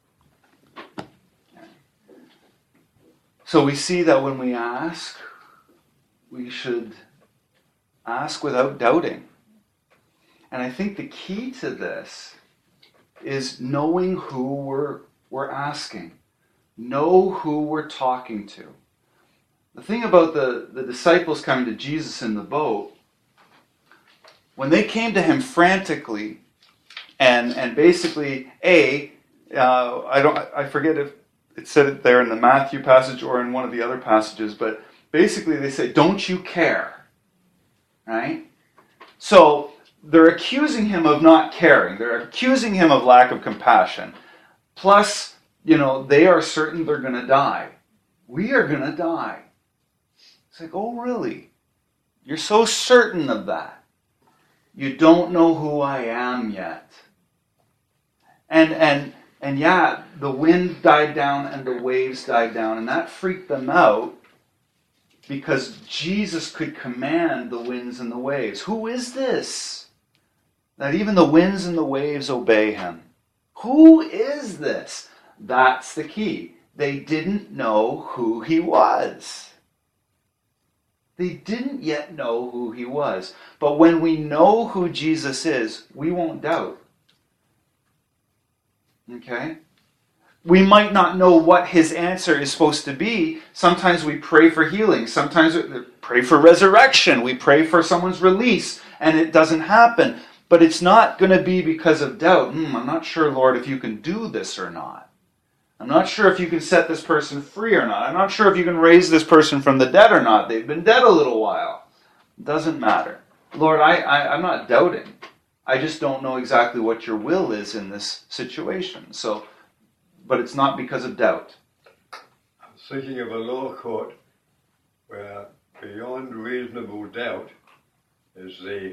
So we see that when we ask, we should ask without doubting. And I think the key to this is knowing who we're, we're asking. Know who we're talking to. The thing about the, the disciples coming to Jesus in the boat, when they came to him frantically, and and basically, A, uh, I don't I forget if it said it there in the Matthew passage or in one of the other passages, but basically they say, don't you care? Right? So they're accusing him of not caring. They're accusing him of lack of compassion. Plus, you know, they are certain they're going to die. We are going to die. It's like, oh, really? You're so certain of that. You don't know who I am yet. And and and yeah, the wind died down and the waves died down, and that freaked them out because Jesus could command the winds and the waves. Who is this? That even the winds and the waves obey him. Who is this? That's the key. They didn't know who he was. They didn't yet know who he was. But when we know who Jesus is, we won't doubt. Okay? We might not know what his answer is supposed to be. Sometimes we pray for healing. Sometimes we pray for resurrection. We pray for someone's release, and it doesn't happen. But it's not going to be because of doubt. Hmm, I'm not sure, Lord, if you can do this or not. I'm not sure if you can set this person free or not. I'm not sure if you can raise this person from the dead or not. They've been dead a little while. It doesn't matter. Lord, I, I, I'm not doubting. I just don't know exactly what your will is in this situation. So, but it's not because of doubt. I'm thinking of a law court where beyond reasonable doubt is the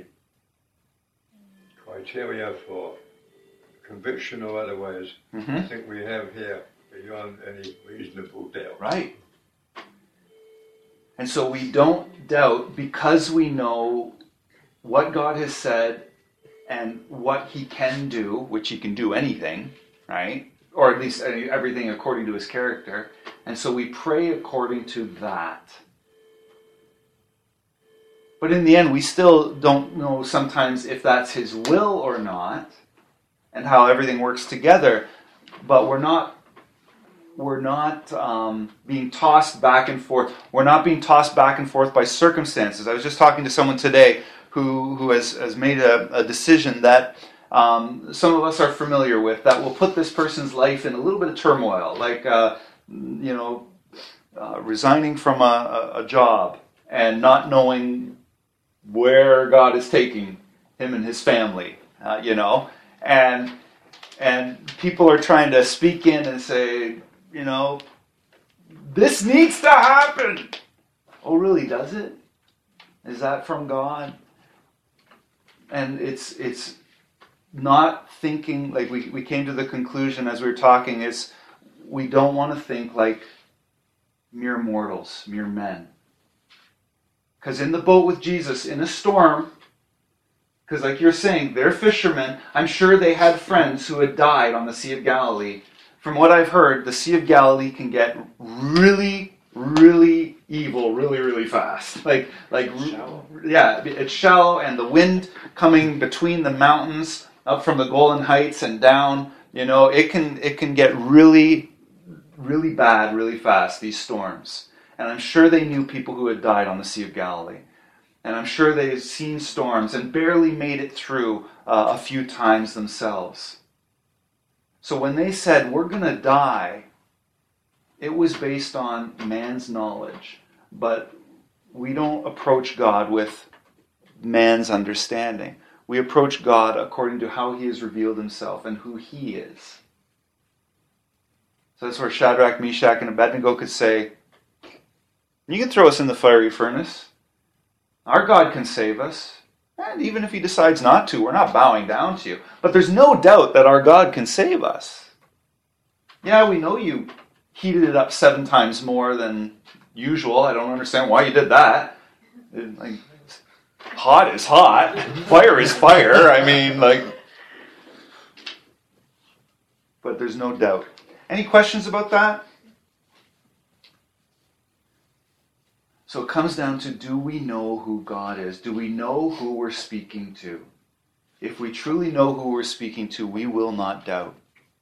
criteria for conviction or otherwise. Mm-hmm. I think we have here beyond any reasonable doubt. Right. And so we don't doubt because we know what God has said and what he can do, which he can do anything, right? Or at least everything according to his character. And so we pray according to that. But in the end, we still don't know sometimes if that's his will or not, and how everything works together. But we're not, we're not um, being tossed back and forth. We're not being tossed back and forth by circumstances. I was just talking to someone today who who has, has made a, a decision that um, some of us are familiar with that will put this person's life in a little bit of turmoil, like uh, you know, uh, resigning from a, a job and not knowing where God is taking him and his family, uh, you know, and and people are trying to speak in and say, you know, this needs to happen. Oh, really? Does it? Is that from God? And it's it's not thinking, like we, we came to the conclusion as we were talking, is we don't want to think like mere mortals, mere men. Because in the boat with Jesus, in a storm, because like you're saying, they're fishermen. I'm sure they had friends who had died on the Sea of Galilee. From what I've heard, the Sea of Galilee can get really, really evil really, really fast. Like, like, Shallow. yeah, it's shallow, and the wind coming between the mountains up from the Golan Heights and down, you know, it can it can get really, really bad really fast, these storms. And I'm sure they knew people who had died on the Sea of Galilee. And I'm sure they've seen storms and barely made it through uh, a few times themselves. So when they said, we're going to die, it was based on man's knowledge. But we don't approach God with man's understanding. We approach God according to how he has revealed himself and who he is. So that's where Shadrach, Meshach, and Abednego could say, you can throw us in the fiery furnace. Our God can save us. And even if he decides not to, we're not bowing down to you. But there's no doubt that our God can save us. Yeah, we know you heated it up seven times more than usual. I don't understand why you did that. It, like, hot is hot. Fire is fire. I mean, like... But there's no doubt. Any questions about that? So it comes down to, do we know who God is? Do we know who we're speaking to? If we truly know who we're speaking to, we will not doubt.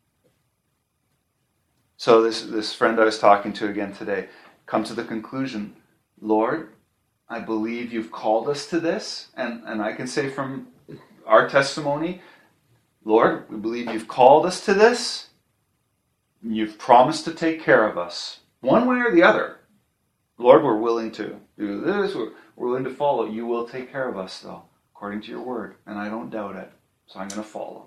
So this, this friend I was talking to again today come to the conclusion, Lord, I believe you've called us to this. And, and I can say from our testimony, Lord, we believe you've called us to this. You've promised to take care of us, one way or the other. Lord, we're willing to do this. We're, we're willing to follow. You will take care of us, though, according to your word. And I don't doubt it. So I'm going to follow.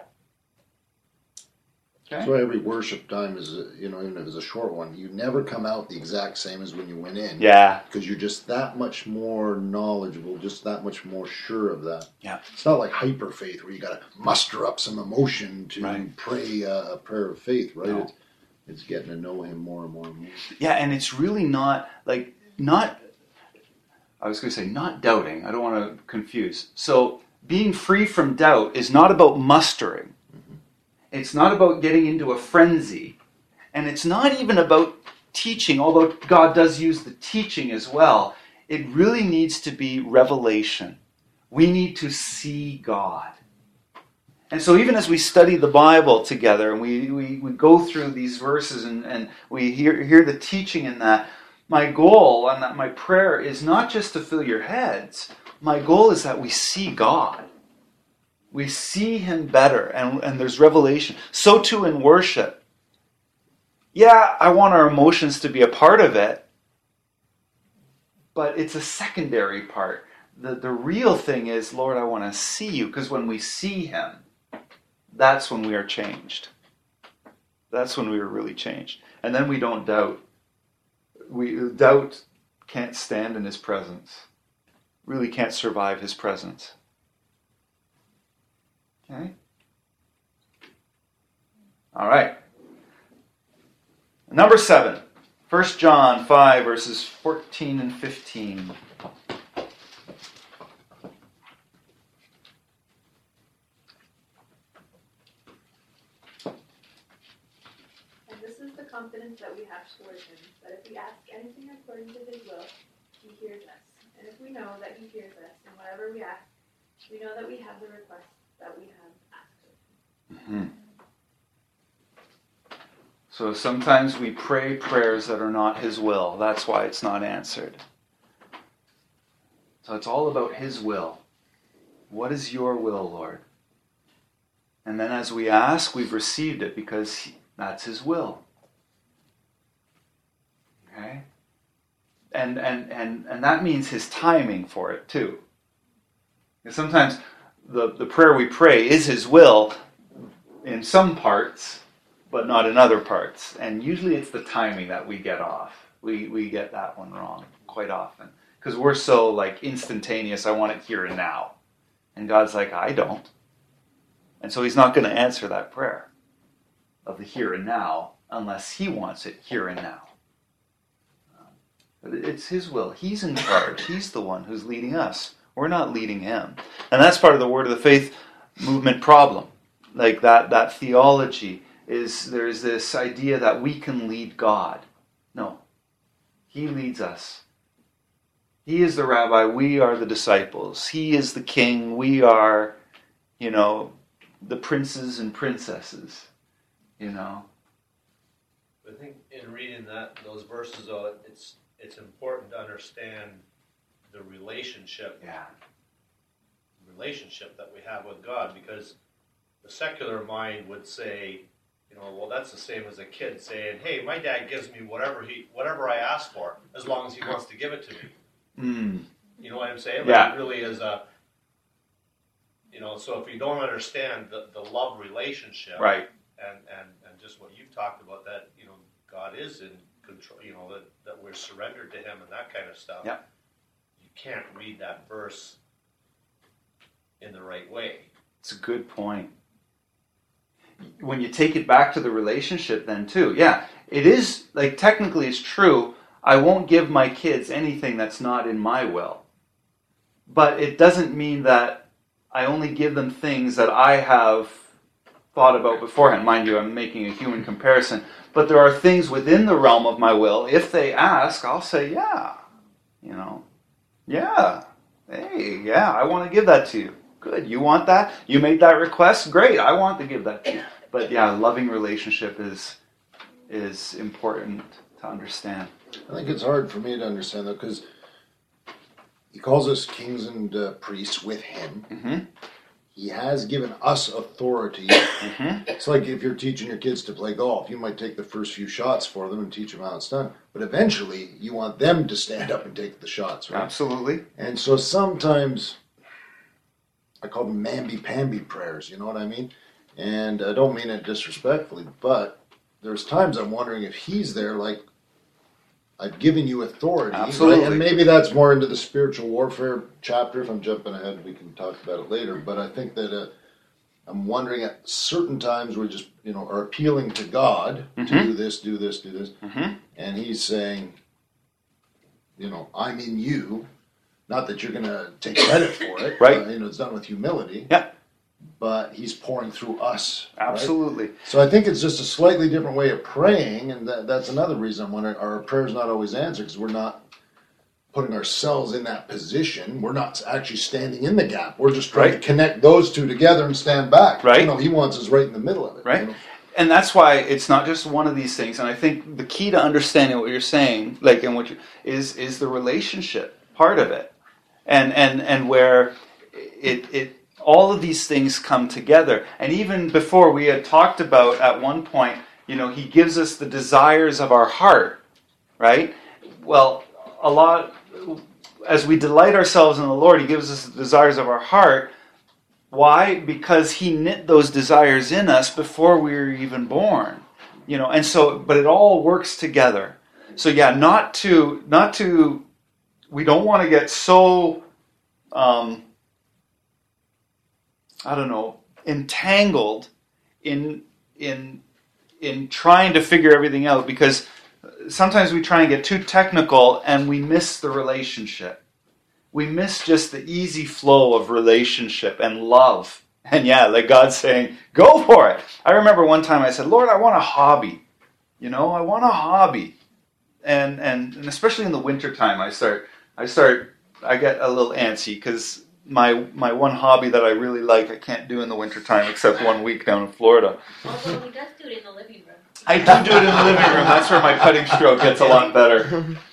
Okay? So every worship time is, a, you know, even if it's a short one, you never come out the exact same as when you went in. Yeah. Because you're just that much more knowledgeable, just that much more sure of that. Yeah. It's not like hyper faith where you got to muster up some emotion to Right. pray a prayer of faith, right? No. It's, it's getting to know him more and more and more. Yeah, and it's really not, like, not, I was going to say, not doubting. I don't want to confuse. So being free from doubt is not about mustering. Mm-hmm. It's not about getting into a frenzy. And it's not even about teaching, although God does use the teaching as well. It really needs to be revelation. We need to see God. And so even as we study the Bible together and we, we, we go through these verses and, and we hear, hear the teaching in that, my goal and that my prayer is not just to fill your heads. My goal is that we see God. We see Him better and, and there's revelation. So too in worship. Yeah, I want our emotions to be a part of it, but it's a secondary part. The, the real thing is, Lord, I want to see you, because when we see Him, that's when we are changed. That's when we are really changed. And then we don't doubt. We doubt can't stand in His presence. Really can't survive His presence. Okay? All right. Number seven. First John five, verses fourteen and fifteen. Confidence that we have toward Him, that if we ask anything according to His will, He hears us. And if we know that He hears us, and whatever we ask, we know that we have the request that we have asked of Him. Mm-hmm. So sometimes we pray prayers that are not His will. That's why it's not answered. So it's all about His will. What is your will, Lord? And then as we ask, we've received it because he, that's His will. Okay? And, and, and, and that means His timing for it too. And sometimes the, the prayer we pray is His will in some parts, but not in other parts. And usually it's the timing that we get off. We, we get that one wrong quite often. Because we're so like instantaneous, I want it here and now. And God's like, I don't. And so He's not going to answer that prayer of the here and now unless He wants it here and now. It's His will. He's in charge. He's the one who's leading us. We're not leading Him. And that's part of the Word of the Faith movement problem. Like that, that theology is there's this idea that we can lead God. No. He leads us. He is the rabbi. We are the disciples. He is the king. We are, you know, the princes and princesses. You know. I think in reading that those verses, though, it's it's important to understand the relationship, yeah. relationship that we have with God, because the secular mind would say, you know, well, that's the same as a kid saying, "Hey, my dad gives me whatever he whatever I ask for, as long as he wants to give it to me." Mm. You know what I'm saying? Yeah. Like it really is a, you know. So if you don't understand the, the love relationship, right, and, and and just what you've talked about, that you know God is in control, you know, that, that we're surrendered to Him and that kind of stuff. Yeah. You can't read that verse in the right way. It's a good point. When you take it back to the relationship then too, yeah, it is, like technically it's true, I won't give my kids anything that's not in my will. But it doesn't mean that I only give them things that I have thought about beforehand. Mind you, I'm making a human comparison. But there are things within the realm of my will. If they ask, I'll say, yeah. You know, yeah. Hey, yeah, I want to give that to you. Good, you want that? You made that request? Great, I want to give that to you. But yeah, loving relationship is is important to understand. I think it's hard for me to understand that because He calls us kings and uh, priests with Him. Mm-hmm. He has given us authority. Mm-hmm. It's like if you're teaching your kids to play golf, you might take the first few shots for them and teach them how it's done. But eventually, you want them to stand up and take the shots, right? Absolutely. And so sometimes, I call them mamby-pamby prayers, you know what I mean? And I don't mean it disrespectfully, but there's times I'm wondering if He's there like, I've given you authority. Absolutely. Right? And maybe that's more into the spiritual warfare chapter. If I'm jumping ahead, we can talk about it later. But I think that uh, I'm wondering at certain times we just, you know, are appealing to God mm-hmm. to do this, do this, do this. Mm-hmm. And He's saying, you know, I'm in you. Not that you're going to take credit for it. Right. Uh, you know, it's done with humility. Yeah. But He's pouring through us. Absolutely. Right? So I think it's just a slightly different way of praying, and that, that's another reason I'm wondering, are our prayers not always answered? Because we're not putting ourselves in that position. We're not actually standing in the gap. We're just trying Right. to connect those two together and stand back. Right. You know, he wants us right in the middle of it. Right. You know? And that's why it's not just one of these things. And I think the key to understanding what you're saying, like, and what you, is is the relationship part of it, and and and where it it all of these things come together. And even before, we had talked about at one point, you know, he gives us the desires of our heart, right? Well, a lot as we delight ourselves in the Lord, he gives us the desires of our heart. Why? Because he knit those desires in us before we were even born. You know, and so, but it all works together. So yeah, not to, not to, we don't want to get so, um, I don't know, entangled in, in, in trying to figure everything out, because sometimes we try and get too technical and we miss the relationship. We miss just the easy flow of relationship and love. And yeah, like God's saying, go for it. I remember one time I said, Lord, I want a hobby. You know, I want a hobby. And and, and especially in the wintertime, I start, I start, I get a little antsy because my my one hobby that I really like, I can't do in the wintertime except one week down in Florida. Although he does do it in the living room. I do do it in the living room. That's where my putting stroke gets a lot better.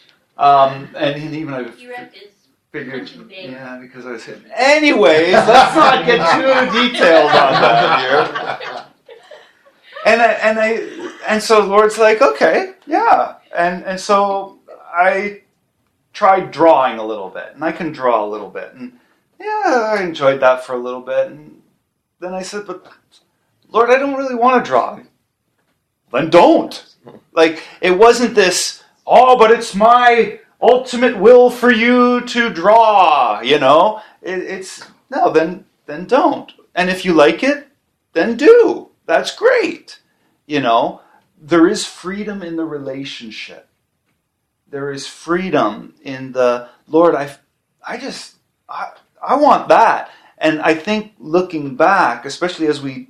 Um, and, and even I've He wrecked his figured, punching bag. yeah, because I was hitting. Anyways, let's not get too detailed on that here. And I, and I and so the Lord's like, okay, yeah, and and so I tried drawing a little bit, and I can draw a little bit, and yeah, I enjoyed that for a little bit, and then I said, but Lord, I don't really want to draw. Then don't. Like, it wasn't this, oh, but it's my ultimate will for you to draw, you know? It, it's, no, then then don't. And if you like it, then do. That's great. You know, there is freedom in the relationship. There is freedom in the, Lord, I, I just, I, I want that. And I think looking back, especially as we,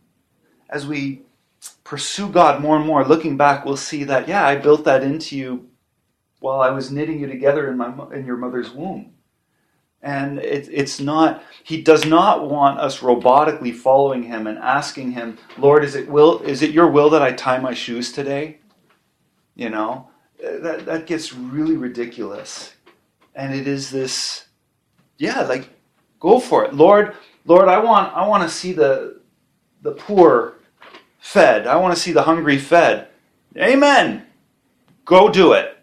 as we pursue God more and more, looking back, we'll see that, yeah, I built that into you while I was knitting you together in my in your mother's womb. And it, it's not, he does not want us robotically following him and asking him, Lord, is it will, is it your will that I tie my shoes today? You know, that, that gets really ridiculous. And it is this, yeah, like, go for it. Lord, Lord, I want, I want to see the, the poor fed. I want to see the hungry fed. Amen. Go do it.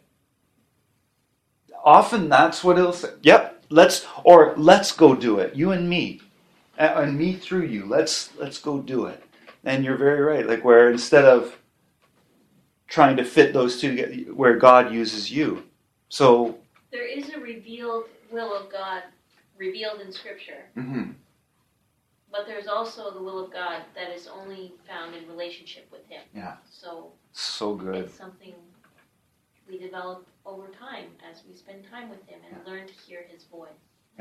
Often that's what he'll say. Yep. Let's, or let's go do it. You and me, and me through you. Let's let's go do it. And you're very right. Like, where instead of trying to fit those two together, where God uses you. So There is a revealed will of God revealed in Scripture, mm-hmm. but there's also the will of God that is only found in relationship with Him. Yeah. So So good. it's something we develop over time as we spend time with Him and Yeah. learn to hear His voice.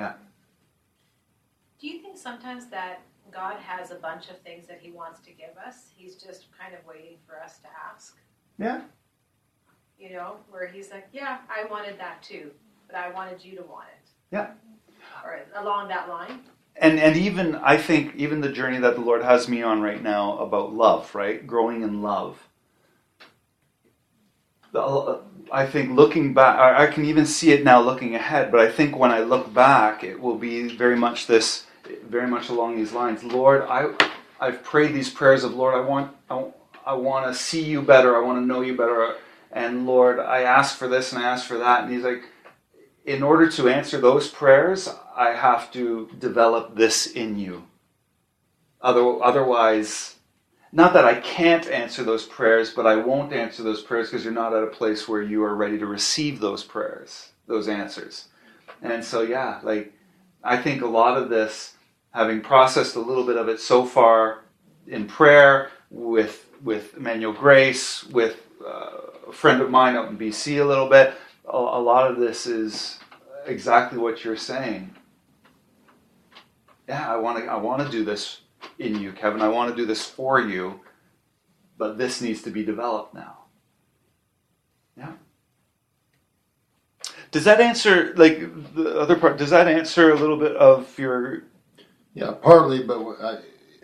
Do you think sometimes that God has a bunch of things that He wants to give us? He's just kind of waiting for us to ask. Yeah. You know, where He's like, yeah, I wanted that too, but I wanted you to want it. Yeah. Or along that line. And and even, I think, even the journey that the Lord has me on right now about love, right? Growing in love. The, I think looking back, I, I can even see it now looking ahead, but I think when I look back, it will be very much this, very much along these lines. Lord, I, I've prayed these prayers of, Lord, I want, I, I want to see you better, I want to know you better, and Lord, I ask for this and I ask for that, and He's like, in order to answer those prayers, I have to develop this in you. Other, otherwise, not that I can't answer those prayers, but I won't answer those prayers because you're not at a place where you are ready to receive those prayers, those answers. And so, yeah, like, I think a lot of this, having processed a little bit of it so far in prayer, with with Emmanuel Grace, with uh, a friend of mine out in B C a little bit, a, a lot of this is exactly what you're saying. Yeah, I want to I want to do this in you, Kevin. I want to do this for you, but this needs to be developed now. Yeah. Does that answer, like the other part, does that answer a little bit of your... Yeah, partly, but I,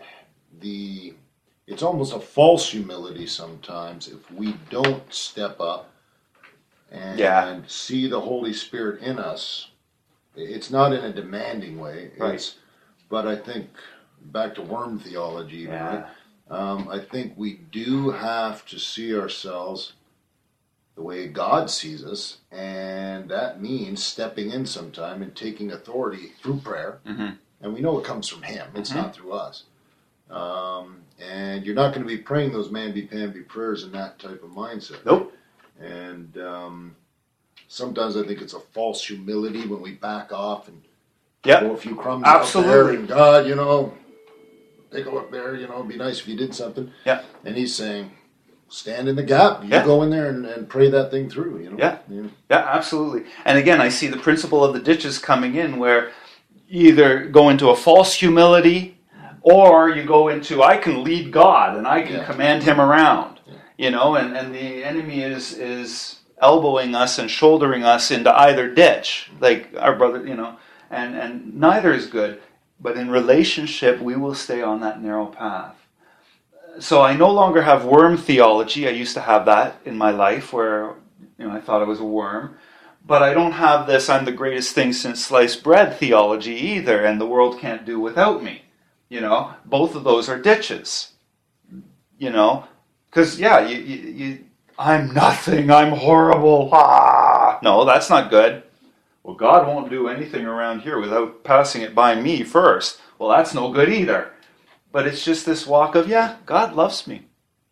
the it's almost a false humility sometimes if we don't step up and, Yeah. and see the Holy Spirit in us. It's not in a demanding way. Right. It's, but I think, back to worm theology, even, Yeah. right? Um, I think we do have to see ourselves the way God sees us, and that means stepping in sometime and taking authority through prayer. Mm-hmm. And we know it comes from Him, it's Mhm. not through us. Um, and you're not going to be praying those mamby-pamby prayers in that type of mindset. Nope. And um, sometimes I think it's a false humility when we back off and Yep. throw a few crumbs out there. Absolutely. And God, you know, take a look there, you know, it'd be nice if you did something. Yeah. And He's saying, stand in the gap. You Yeah. go in there and, and pray that thing through, you know. Yeah. yeah. Yeah, absolutely. And again, I see the principle of the ditches coming in where you either go into a false humility or you go into, I can lead God and I can Yeah. command Him around. Yeah. You know, and, and the enemy is is elbowing us and shouldering us into either ditch, like our brother, you know, and, and neither is good. But in relationship, we will stay on that narrow path. So I no longer have worm theology. I used to have that in my life where, you know, I thought I was a worm. But I don't have this, I'm the greatest thing since sliced bread theology either, and the world can't do without me. You know, both of those are ditches. You know, because, yeah, you, you, you, I'm nothing, I'm horrible. Ah! No, that's not good. Well, God won't do anything around here without passing it by me first. Well, that's no good either. But it's just this walk of, yeah, God loves me.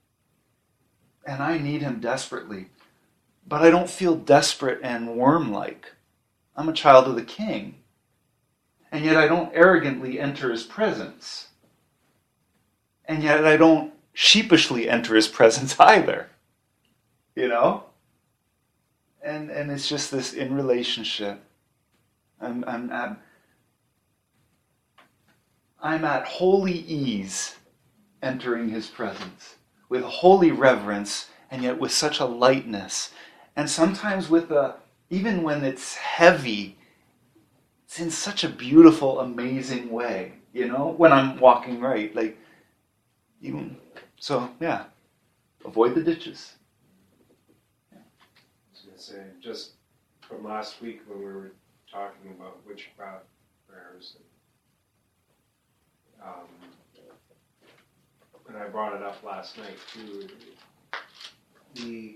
And I need Him desperately. But I don't feel desperate and worm-like. I'm a child of the King. And yet I don't arrogantly enter His presence. And yet I don't sheepishly enter His presence either. You know? And and it's just this in relationship. I'm I'm I'm, I'm at holy ease entering His presence. With holy reverence and yet with such a lightness. And sometimes with a, even when it's heavy, it's in such a beautiful, amazing way, you know, when I'm walking right, like, even, so, yeah, avoid the ditches. I was going to say, just from last week when we were talking about witchcraft prayers, and, um, and I brought it up last night too, the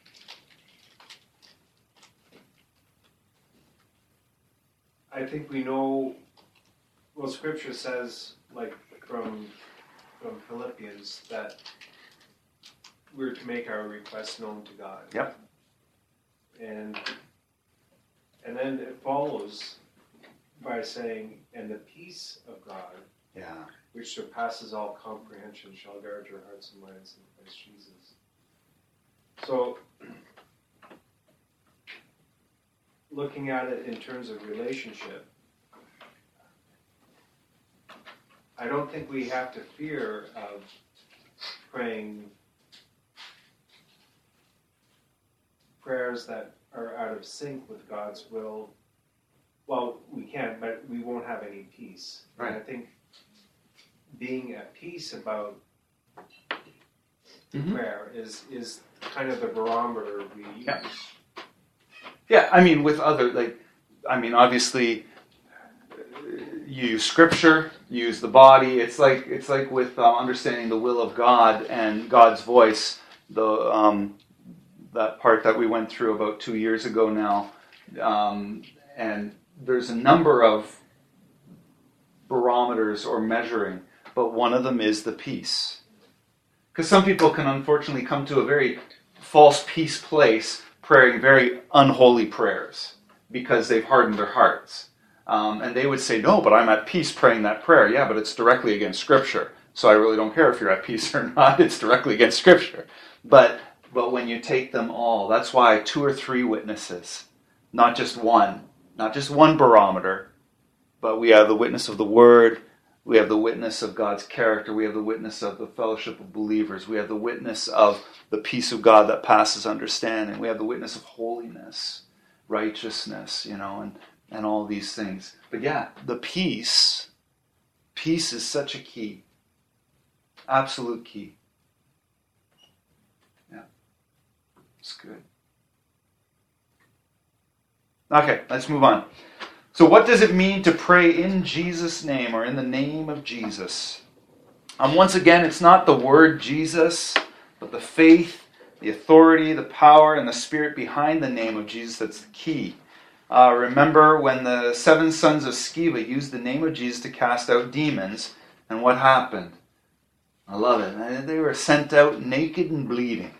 I think we know, well, Scripture says, like from from Philippians, that we're to make our requests known to God. Yep. And and then it follows by saying, and the peace of God, Yeah. which surpasses all comprehension, shall guard your hearts and minds in Christ Jesus. So, looking at it in terms of relationship, I don't think we have to fear of praying prayers that are out of sync with God's will. Well, we can, but we won't have any peace. Right. And I think being at peace about Mhm. prayer is is kind of the barometer we use. Yeah. Yeah, I mean, with other, like, I mean, obviously, you use Scripture, you use the body. It's like it's like with uh, understanding the will of God and God's voice. The um, that part that we went through about two years ago now, um, and there's a number of barometers or measuring, but one of them is the peace. Because some people can unfortunately come to a very false peace place, praying very unholy prayers because they've hardened their hearts. Um, and they would say, no, but I'm at peace praying that prayer. Yeah, but it's directly against Scripture. So I really don't care if you're at peace or not. It's directly against Scripture. But but when you take them all, that's why two or three witnesses, not just one, not just one barometer, but we have the witness of the Word, we have the witness of God's character, we have the witness of the fellowship of believers, we have the witness of the peace of God that passes understanding, we have the witness of holiness, righteousness, you know, and, and all these things. But yeah, the peace, peace is such a key. Absolute key. Yeah. It's good. Okay, let's move on. So what does it mean to pray in Jesus' name or in the name of Jesus? Um, once again, it's not the word Jesus, but the faith, the authority, the power, and the spirit behind the name of Jesus that's the key. Uh, remember when the seven sons of Sceva used the name of Jesus to cast out demons, and what happened? I love it. They were sent out naked and bleeding.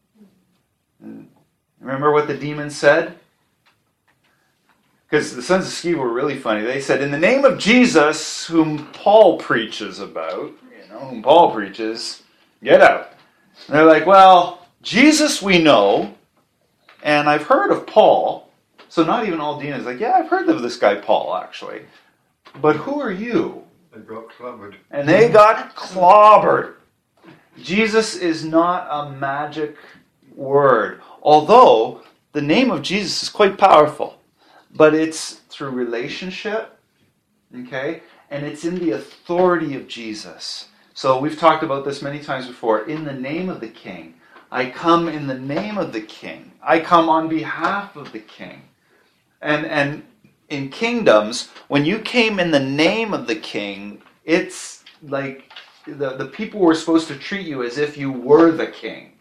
Remember what the demons said? Because the sons of Sceva were really funny. They said, in the name of Jesus, whom Paul preaches about, you know, whom Paul preaches, get out. And they're like, well, Jesus we know, and I've heard of Paul. So not even all demons. Like, yeah, I've heard of this guy Paul, actually. But who are you? They got clobbered. And they got clobbered. Jesus is not a magic word. Although, the name of Jesus is quite powerful. But it's through relationship, okay? And it's in the authority of Jesus. So we've talked about this many times before. In the name of the King. I come in the name of the King. I come on behalf of the King. And and in kingdoms, when you came in the name of the King, it's like the, the people were supposed to treat you as if you were the king.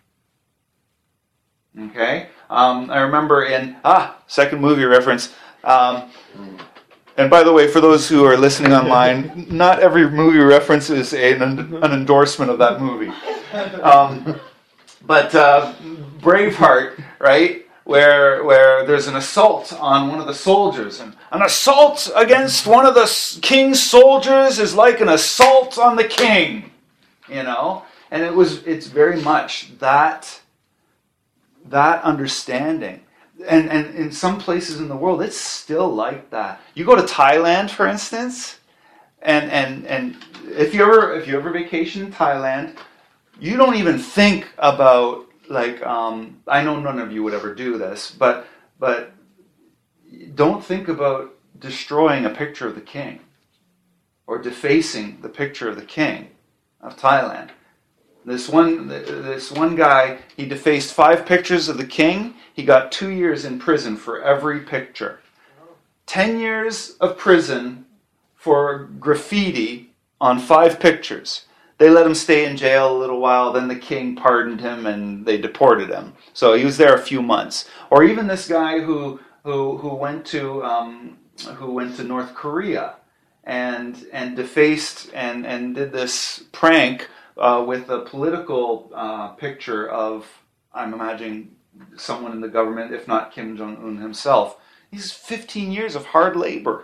Okay? Um, I remember in, ah, second movie reference. Um, and by the way, for those who are listening online, not every movie reference is an, an endorsement of that movie. Um, but uh, Braveheart, right? Where where there's an assault on one of the soldiers. And an assault against one of the king's soldiers is like an assault on the king. You know? And it was it's very much that that understanding. And and in some places in the world, it's still like that. You go to Thailand, for instance, and and and if you ever if you ever vacation in Thailand, you don't even think about like um, I know none of you would ever do this, but but don't think about destroying a picture of the king or defacing the picture of the king of Thailand. This one, this one guy, he defaced five pictures of the king. He got two years in prison for every picture. Ten years of prison for graffiti on five pictures. They let him stay in jail a little while. Then the king pardoned him and they deported him. So he was there a few months. Or even this guy who who who went to um, who went to North Korea and and defaced and and did this prank. Uh, with a political uh, picture of, I'm imagining, someone in the government, if not Kim Jong-un himself. He's fifteen years of hard labor.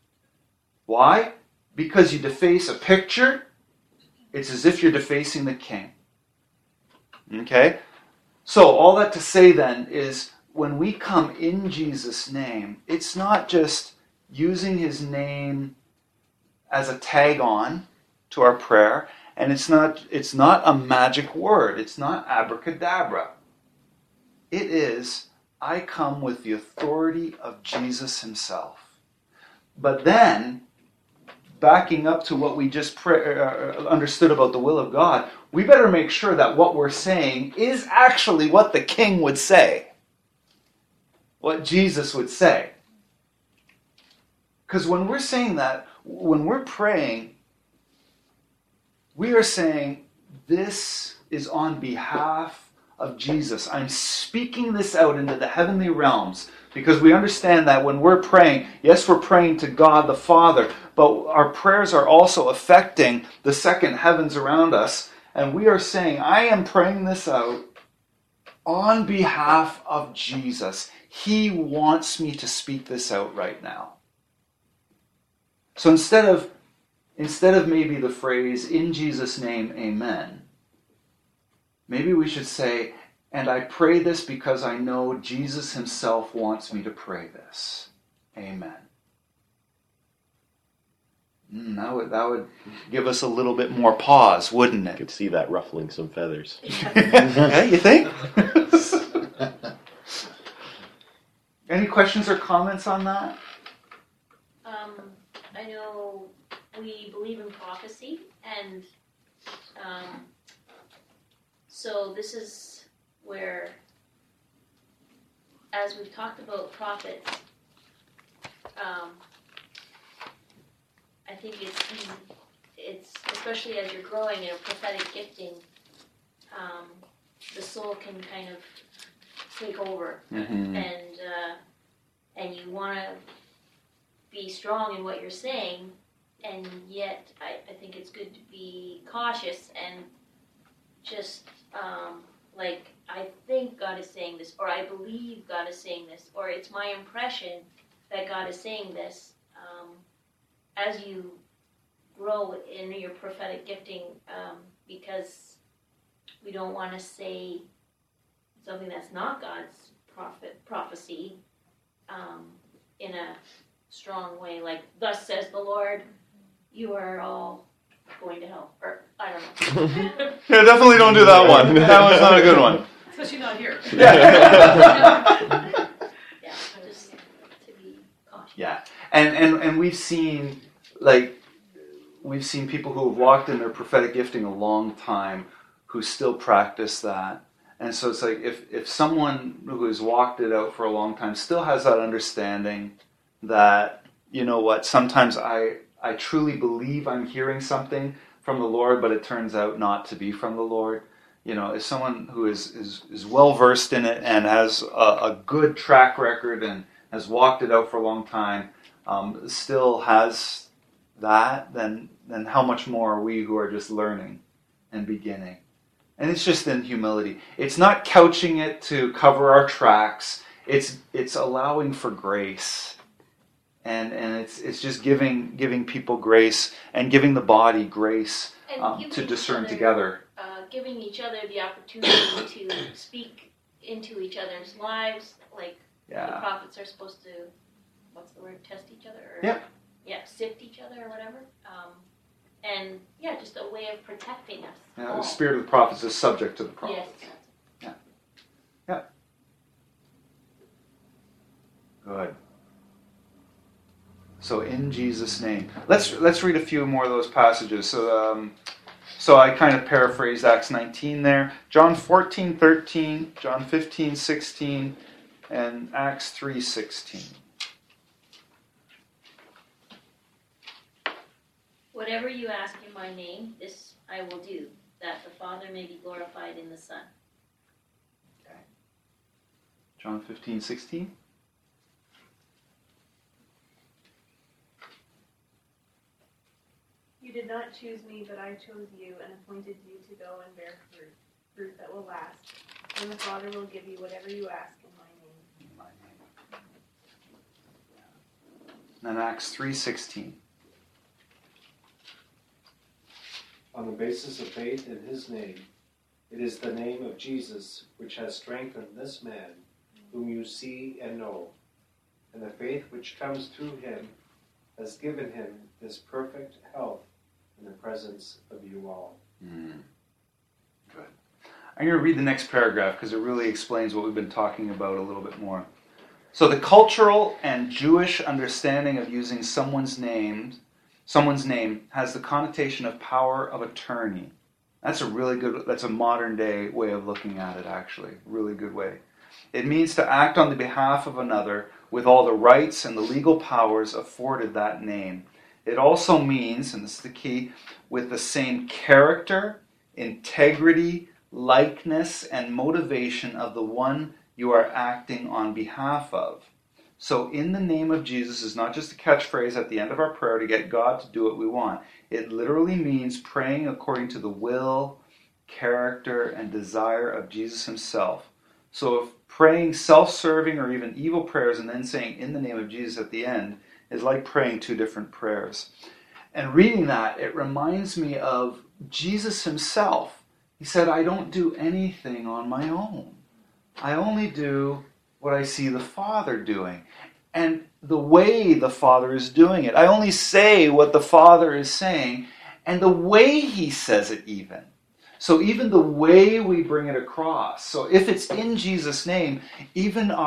Why? Because you deface a picture, it's as if you're defacing the king. Okay? So, all that to say then is, when we come in Jesus' name, it's not just using his name as a tag-on to our prayer. And it's not it's not a magic word. It's not abracadabra. It is, I come with the authority of Jesus himself. But then, backing up to what we just pray, uh, understood about the will of God, we better make sure that what we're saying is actually what the king would say. What Jesus would say. Because when we're saying that, when we're praying, we are saying, this is on behalf of Jesus. I'm speaking this out into the heavenly realms because we understand that when we're praying, yes, we're praying to God the Father, but our prayers are also affecting the second heavens around us. And we are saying, I am praying this out on behalf of Jesus. He wants me to speak this out right now. So instead of Instead of maybe the phrase, in Jesus' name, amen, maybe we should say, and I pray this because I know Jesus himself wants me to pray this. Amen. Mm, that would, that would give us a little bit more pause, wouldn't it? I could see that ruffling some feathers. Yeah, you think? Any questions or comments on that? Um, I know we believe in prophecy, and um, so this is where, as we've talked about prophets, um, I think it's it's especially as you're growing in a prophetic gifting, um, the soul can kind of take over, Mm-hmm. and uh, and you want to be strong in what you're saying, and yet I, I think it's good to be cautious and just um, like, I think God is saying this, or I believe God is saying this, or it's my impression that God is saying this. Um, as you grow in your prophetic gifting, um, because we don't want to say something that's not God's prophet prophecy um, in a strong way, like, thus says the Lord, you are all going to hell, or I don't know. Yeah, definitely don't do that one. That one's not a good one. Especially not here. Yeah. Yeah, just to be cautious. Yeah, and, and and we've seen, like, we've seen people who have walked in their prophetic gifting a long time who still practice that. And so it's like, if, if someone who has walked it out for a long time still has that understanding that, you know what, sometimes I, I truly believe I'm hearing something from the Lord, but it turns out not to be from the Lord. You know, as someone who is, is, is well versed in it and has a, a good track record and has walked it out for a long time, um, still has that, then then how much more are we who are just learning and beginning? And it's just in humility. It's not couching it to cover our tracks. It's it's allowing for grace. And and it's it's just giving giving people grace and giving the body grace And um, giving to each discern other- together. Uh, giving each other the opportunity to speak into each other's lives, like the Yeah. prophets are supposed to, what's the word, test each other? Or, Yep. Yeah, sift each other or whatever. Um, and yeah, just a way of protecting us. Yeah, all. the spirit of the prophets is subject to the prophets. Yes. Good. So in Jesus' name, let's let's read a few more of those passages. So um, so I kind of paraphrased Acts nineteen there, John fourteen, thirteen, John fifteen, sixteen, and Acts three, sixteen. Whatever you ask in my name, this I will do, that the Father may be glorified in the Son. John fifteen, sixteen. You did not choose me, but I chose you and appointed you to go and bear fruit, fruit that will last. And the Father will give you whatever you ask in my name. And then Acts three, sixteen. On the basis of faith in his name, it is the name of Jesus which has strengthened this man, whom you see and know. And the faith which comes through him has given him this perfect health in the presence of you all. Mm. Good. I'm going to read the next paragraph because it really explains what we've been talking about a little bit more. So the cultural and Jewish understanding of using someone's name, someone's name has the connotation of power of attorney. That's a really good, that's a modern day way of looking at it, actually. Really good way. It means to act on the behalf of another with all the rights and the legal powers afforded that name. It also means, and this is the key, with the same character, integrity, likeness, and motivation of the one you are acting on behalf of. So in the name of Jesus is not just a catchphrase at the end of our prayer to get God to do what we want. It literally means praying according to the will, character, and desire of Jesus himself. So if praying self-serving or even evil prayers and then saying in the name of Jesus at the end is like praying two different prayers. And reading that, it reminds me of Jesus himself. He said, I don't do anything on my own. I only do what I see the Father doing. And the way the Father is doing it. I only say what the Father is saying, and the way he says it even. So even the way we bring it across. So if it's in Jesus' name, even our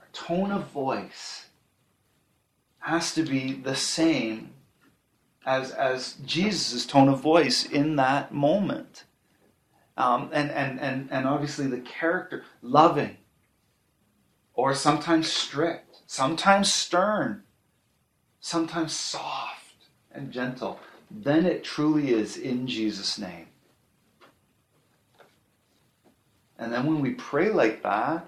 tone of voice has to be the same as, as Jesus' tone of voice in that moment. Um, and, and, and, and obviously the character, loving, or sometimes strict, sometimes stern, sometimes soft and gentle. Then it truly is in Jesus' name. And then when we pray like that,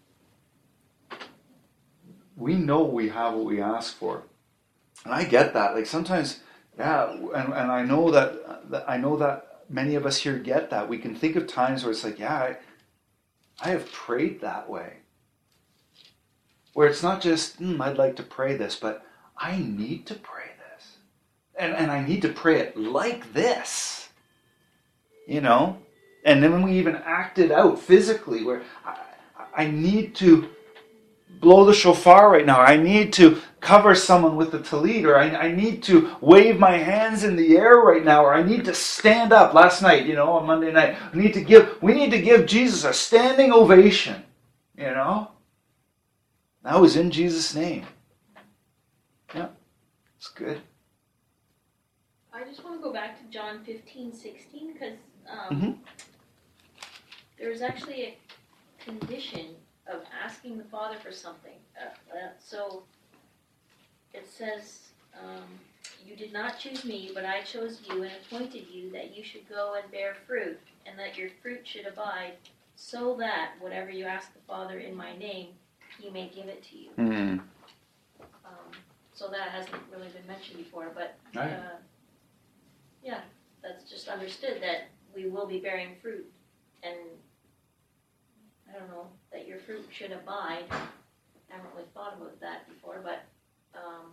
we know we have what we ask for. And I get that. Like sometimes, yeah, and, and I know that, that I know that many of us here get that. We can think of times where it's like, yeah, I, I have prayed that way. Where it's not just, mm, I'd like to pray this, but I need to pray this. And, and I need to pray it like this. You know? And then when we even act it out physically, where I, I need to blow the shofar right now. I need to cover someone with the tallit, or I, I need to wave my hands in the air right now, or I need to stand up. Last night, you know, on Monday night, we need to give, we need to give Jesus a standing ovation, you know? That was in Jesus' name. Yeah, it's good. I just want to go back to John fifteen sixteen, because um, Mm-hmm. there's actually a condition of asking the Father for something. Uh, uh, so it says, um, you did not choose me, but I chose you and appointed you that you should go and bear fruit, and that your fruit should abide, so that whatever you ask the Father in my name, he may give it to you. Mm. Um, so that hasn't really been mentioned before, but Right. uh, yeah, that's just understood that we will be bearing fruit, and I don't know, that your fruit should abide. I haven't really thought about that before, but um,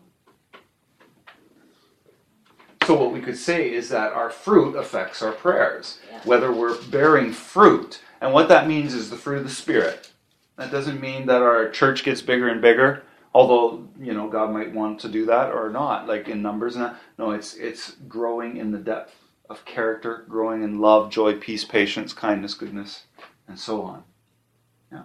So what we could say is that our fruit affects our prayers, yeah. whether we're bearing fruit. And what that means is the fruit of the Spirit. That doesn't mean that our church gets bigger and bigger, although, you know, God might want to do that or not, like in numbers and that. No, it's it's growing in the depth of character, growing in love, joy, peace, patience, kindness, goodness, and so on. Yeah.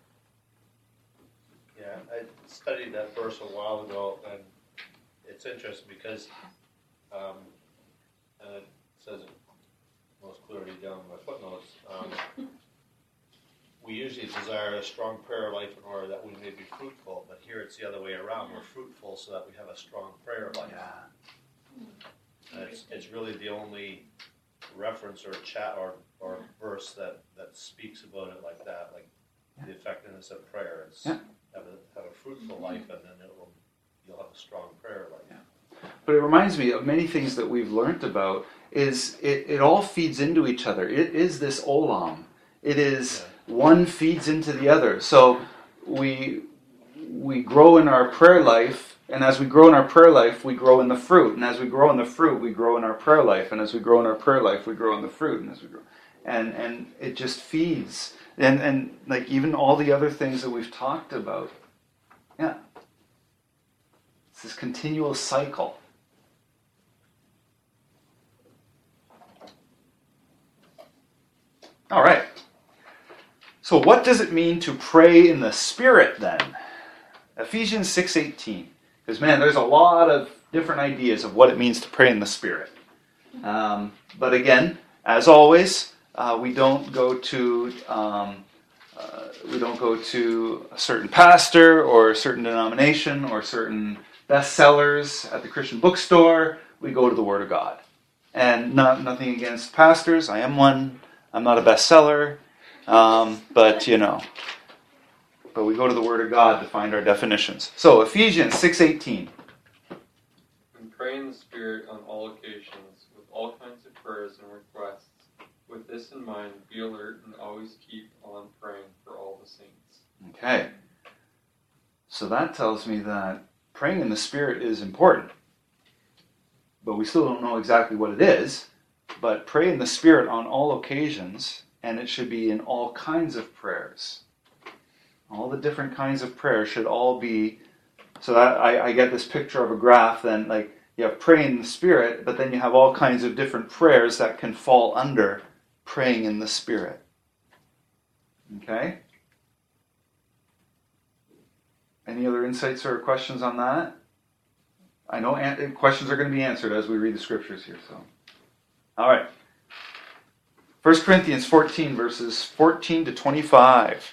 Yeah, I studied that verse a while ago, and it's interesting because um, and it says it most clearly down in my footnotes. Um, we usually desire a strong prayer life in order that we may be fruitful, but here it's the other way around. We're fruitful so that we have a strong prayer life. Yeah. And it's, it's really the only reference or chat or, or verse that, that speaks about it like that, like Yeah. the effectiveness of prayer. It's Yeah. have a have a fruitful life, and then it will you'll have a strong prayer life. Yeah. But it reminds me of many things that we've learned about. Is it, it all feeds into each other. It is this olam. It is Yeah. one feeds into the other. So we we grow in our prayer life, and as we grow in our prayer life, we grow in the fruit. And as we grow in the fruit, we grow in our prayer life. And as we grow in our prayer life, we grow in the fruit. And as we grow, and and it just feeds. And and like even all the other things that we've talked about. Yeah. It's this continual cycle. All right. So what does it mean to pray in the Spirit then? Ephesians six eighteen. Because man, there's a lot of different ideas of what it means to pray in the Spirit. Um, but again, as always, uh, we don't go to um, uh, we don't go to a certain pastor or a certain denomination or certain bestsellers at the Christian bookstore. We go to the Word of God. And not nothing against pastors. I am one. I'm not a bestseller. Um, but, you know, but we go to the Word of God to find our definitions. So, Ephesians six eighteen. And pray in the Spirit on all occasions, with all kinds of prayers and requests. With this in mind, be alert and always keep on praying for all the saints. Okay. So that tells me that praying in the Spirit is important. But we still don't know exactly what it is. But pray in the Spirit on all occasions, and it should be in all kinds of prayers. All the different kinds of prayers should all be, so that I, I get this picture of a graph, then like you have praying in the Spirit, but then you have all kinds of different prayers that can fall under praying in the Spirit. Okay? Any other insights or questions on that? I know an- questions are going to be answered as we read the scriptures here. So, all right. First Corinthians fourteen, verses fourteen to twenty-five.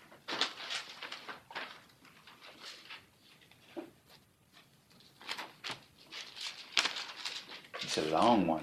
It's a long one.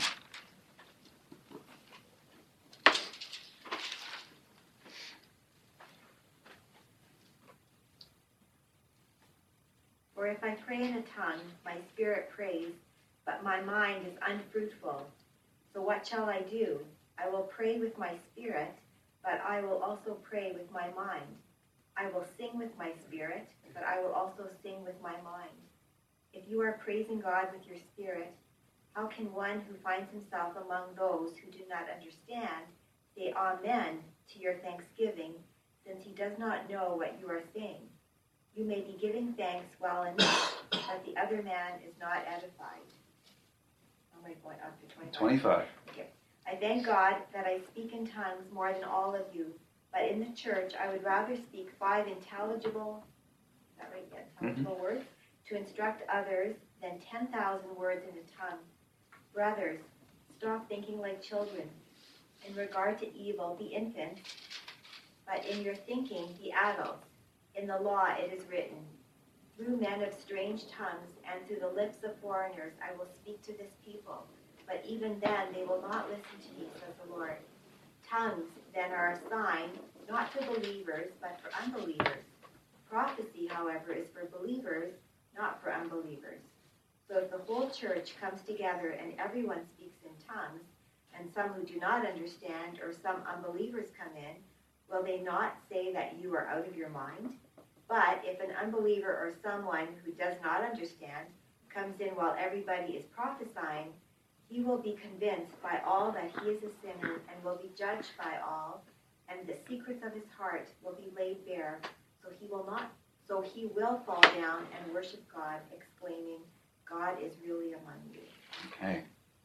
For if I pray in a tongue, my spirit prays, but my mind is unfruitful. So what shall I do? I will pray with my spirit, but I will also pray with my mind. I will sing with my spirit, but I will also sing with my mind. If you are praising God with your spirit, how can one who finds himself among those who do not understand say Amen to your thanksgiving, since he does not know what you are saying? You may be giving thanks well enough, but the other man is not edified. Am I going up to twenty-five? twenty-five. Okay. I thank God that I speak in tongues more than all of you, but in the church I would rather speak five intelligible, is that right? Yeah, intelligible mm-hmm. words to instruct others than ten thousand words in a tongue. Brothers, stop thinking like children. In regard to evil, be infants, but in your thinking, be adults. In the law it is written, through men of strange tongues and through the lips of foreigners I will speak to this people, but even then they will not listen to me, says the Lord. Tongues then are a sign, not for believers, but for unbelievers. Prophecy, however, is for believers, not for unbelievers. So if the whole church comes together and everyone speaks in tongues, and some who do not understand or some unbelievers come in, will they not say that you are out of your mind? But if an unbeliever or someone who does not understand comes in while everybody is prophesying, he will be convinced by all that he is a sinner and will be judged by all, and the secrets of his heart will be laid bare, so he will not so he will fall down and worship God, exclaiming, God is really among you. Okay.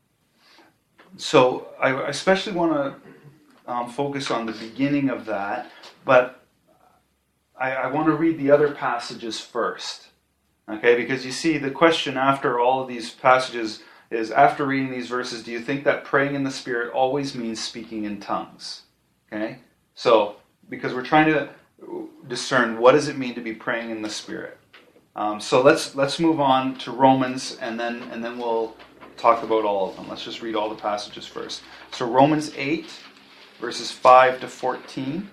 So I especially want to um, focus on the beginning of that, but I, I want to read the other passages first. Okay, because you see the question after all of these passages is, after reading these verses, do you think that praying in the Spirit always means speaking in tongues? Okay, so because we're trying to discern what does it mean to be praying in the Spirit. Um, so let's let's move on to Romans, and then and then we'll talk about all of them. Let's just read all the passages first. So Romans eight, verses five to fourteen.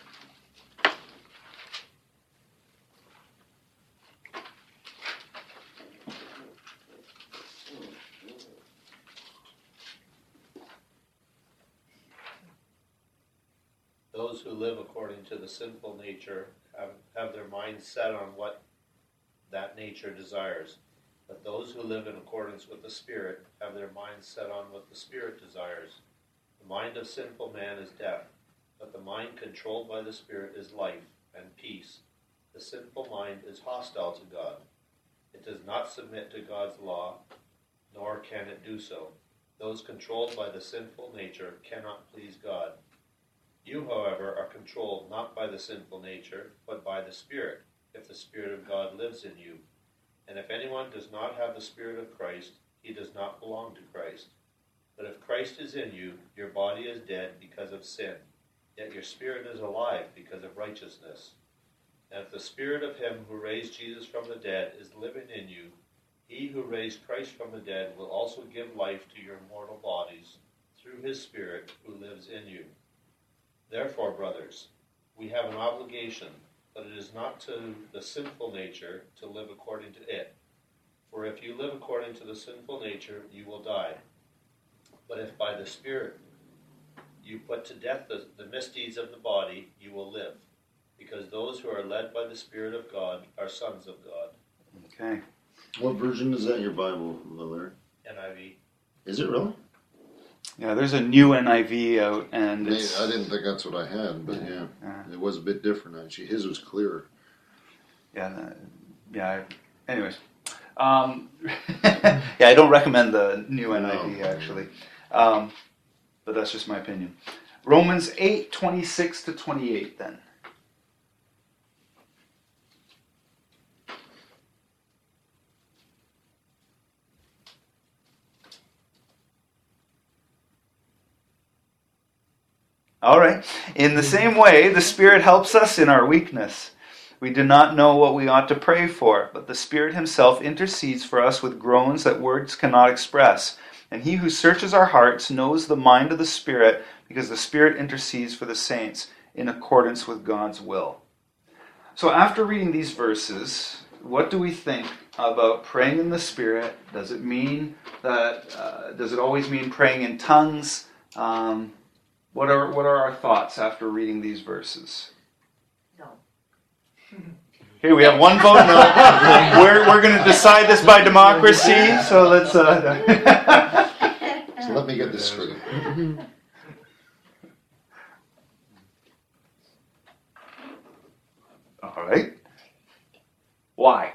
Those who live according to the sinful nature have, have their minds set on what that nature desires. But those who live in accordance with the Spirit have their minds set on what the Spirit desires. The mind of sinful man is death, but the mind controlled by the Spirit is life and peace. The sinful mind is hostile to God. It does not submit to God's law, nor can it do so. Those controlled by the sinful nature cannot please God. You, however, are controlled not by the sinful nature, but by the Spirit, if the Spirit of God lives in you. And if anyone does not have the Spirit of Christ, he does not belong to Christ. But if Christ is in you, your body is dead because of sin, yet your spirit is alive because of righteousness. And if the Spirit of him who raised Jesus from the dead is living in you, he who raised Christ from the dead will also give life to your mortal bodies through his Spirit who lives in you. Therefore, brothers, we have an obligation, but it is not to the sinful nature to live according to it. For if you live according to the sinful nature, you will die. But if by the Spirit you put to death the, the misdeeds of the body, you will live. Because those who are led by the Spirit of God are sons of God. Okay. What version is that in your Bible, Larry? N I V. Is it really? Yeah, there's a new N I V out, and it's, I didn't think that's what I had, but yeah, yeah. It was a bit different actually. His was clearer. Yeah, uh, yeah. Anyways, um, yeah, I don't recommend the new N I V actually, um, but that's just my opinion. Romans eight twenty-six to twenty-eight. Then. All right. In the same way, the Spirit helps us in our weakness. We do not know what we ought to pray for, but the Spirit himself intercedes for us with groans that words cannot express. And he who searches our hearts knows the mind of the Spirit, because the Spirit intercedes for the saints in accordance with God's will. So after reading these verses, what do we think about praying in the Spirit? Does it mean that, uh, does it always mean praying in tongues? Um, what are what are our thoughts after reading these verses? No. Okay, we have one vote no. We're we're going to decide this by democracy. So let's. Uh, So let me get this straight. all right. Why?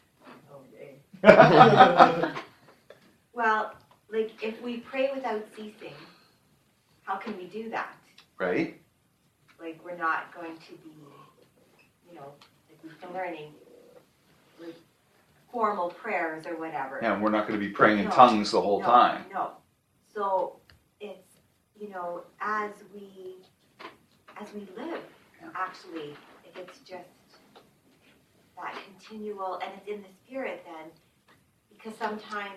Well, like if we pray without ceasing, how can we do that? Right. Like we're not going to be, you know, like we've been learning like formal prayers or whatever. Yeah, and we're not going to be praying in No, tongues the whole no, time. No. So it's, you know, as we as we live, Yeah. actually, if it's just that continual, and it's in the Spirit then, because sometimes,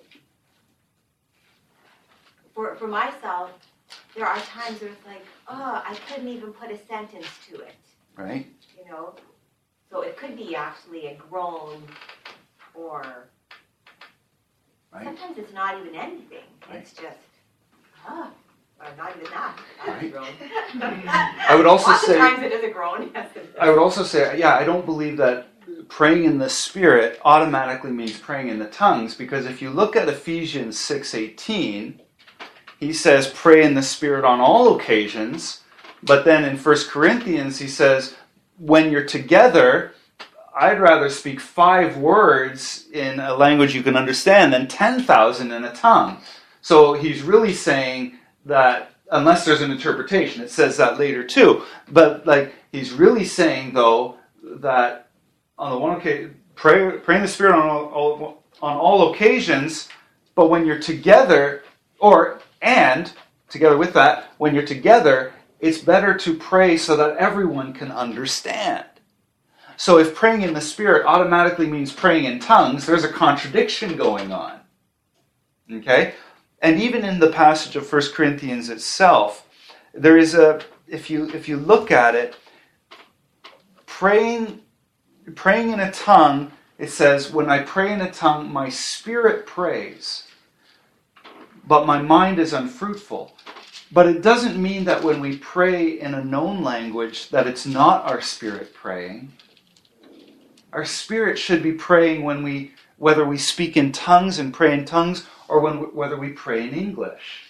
for for myself, there are times where it's like, oh, I couldn't even put a sentence to it, Right. you know? So it could be actually a groan, or Right. sometimes it's not even anything. Right. It's just, ah, or not even that. That's Right. a groan. I would also Lots say- of times it is a groan, yes. it is. I would also say, yeah, I don't believe that praying in the Spirit automatically means praying in the tongues, because if you look at Ephesians six eighteen, he says pray in the Spirit on all occasions, but then in First Corinthians he says when you're together, I'd rather speak five words in a language you can understand than ten thousand in a tongue. So he's really saying that, unless there's an interpretation, it says that later too, but like he's really saying though that on the one occasion, pray, pray in the Spirit on all, all, on all occasions, but when you're together, or, and, together with that, when you're together, it's better to pray so that everyone can understand. So if praying in the Spirit automatically means praying in tongues, there's a contradiction going on. Okay? And even in the passage of First Corinthians itself, there is a, if you if you look at it, praying praying in a tongue, it says, when I pray in a tongue, my spirit prays, but my mind is unfruitful. But it doesn't mean that when we pray in a known language that it's not our spirit praying. Our spirit should be praying when we, whether we speak in tongues and pray in tongues, or when whether we pray in English.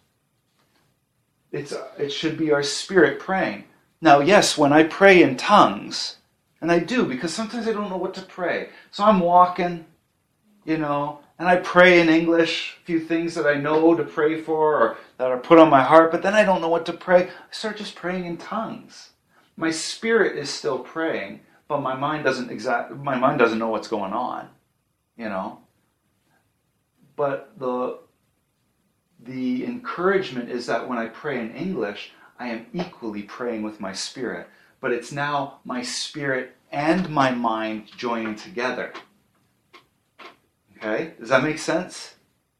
It's it should be our spirit praying. Now, yes, when I pray in tongues, and I do, because sometimes I don't know what to pray. So I'm walking, you know, and I pray in English, a few things that I know to pray for or that are put on my heart, but then I don't know what to pray. I start just praying in tongues. My spirit is still praying, but my mind doesn't exact my mind doesn't know what's going on, you know. But the the encouragement is that when I pray in English, I am equally praying with my spirit. But it's now my spirit and my mind joining together. Okay? Does that make sense?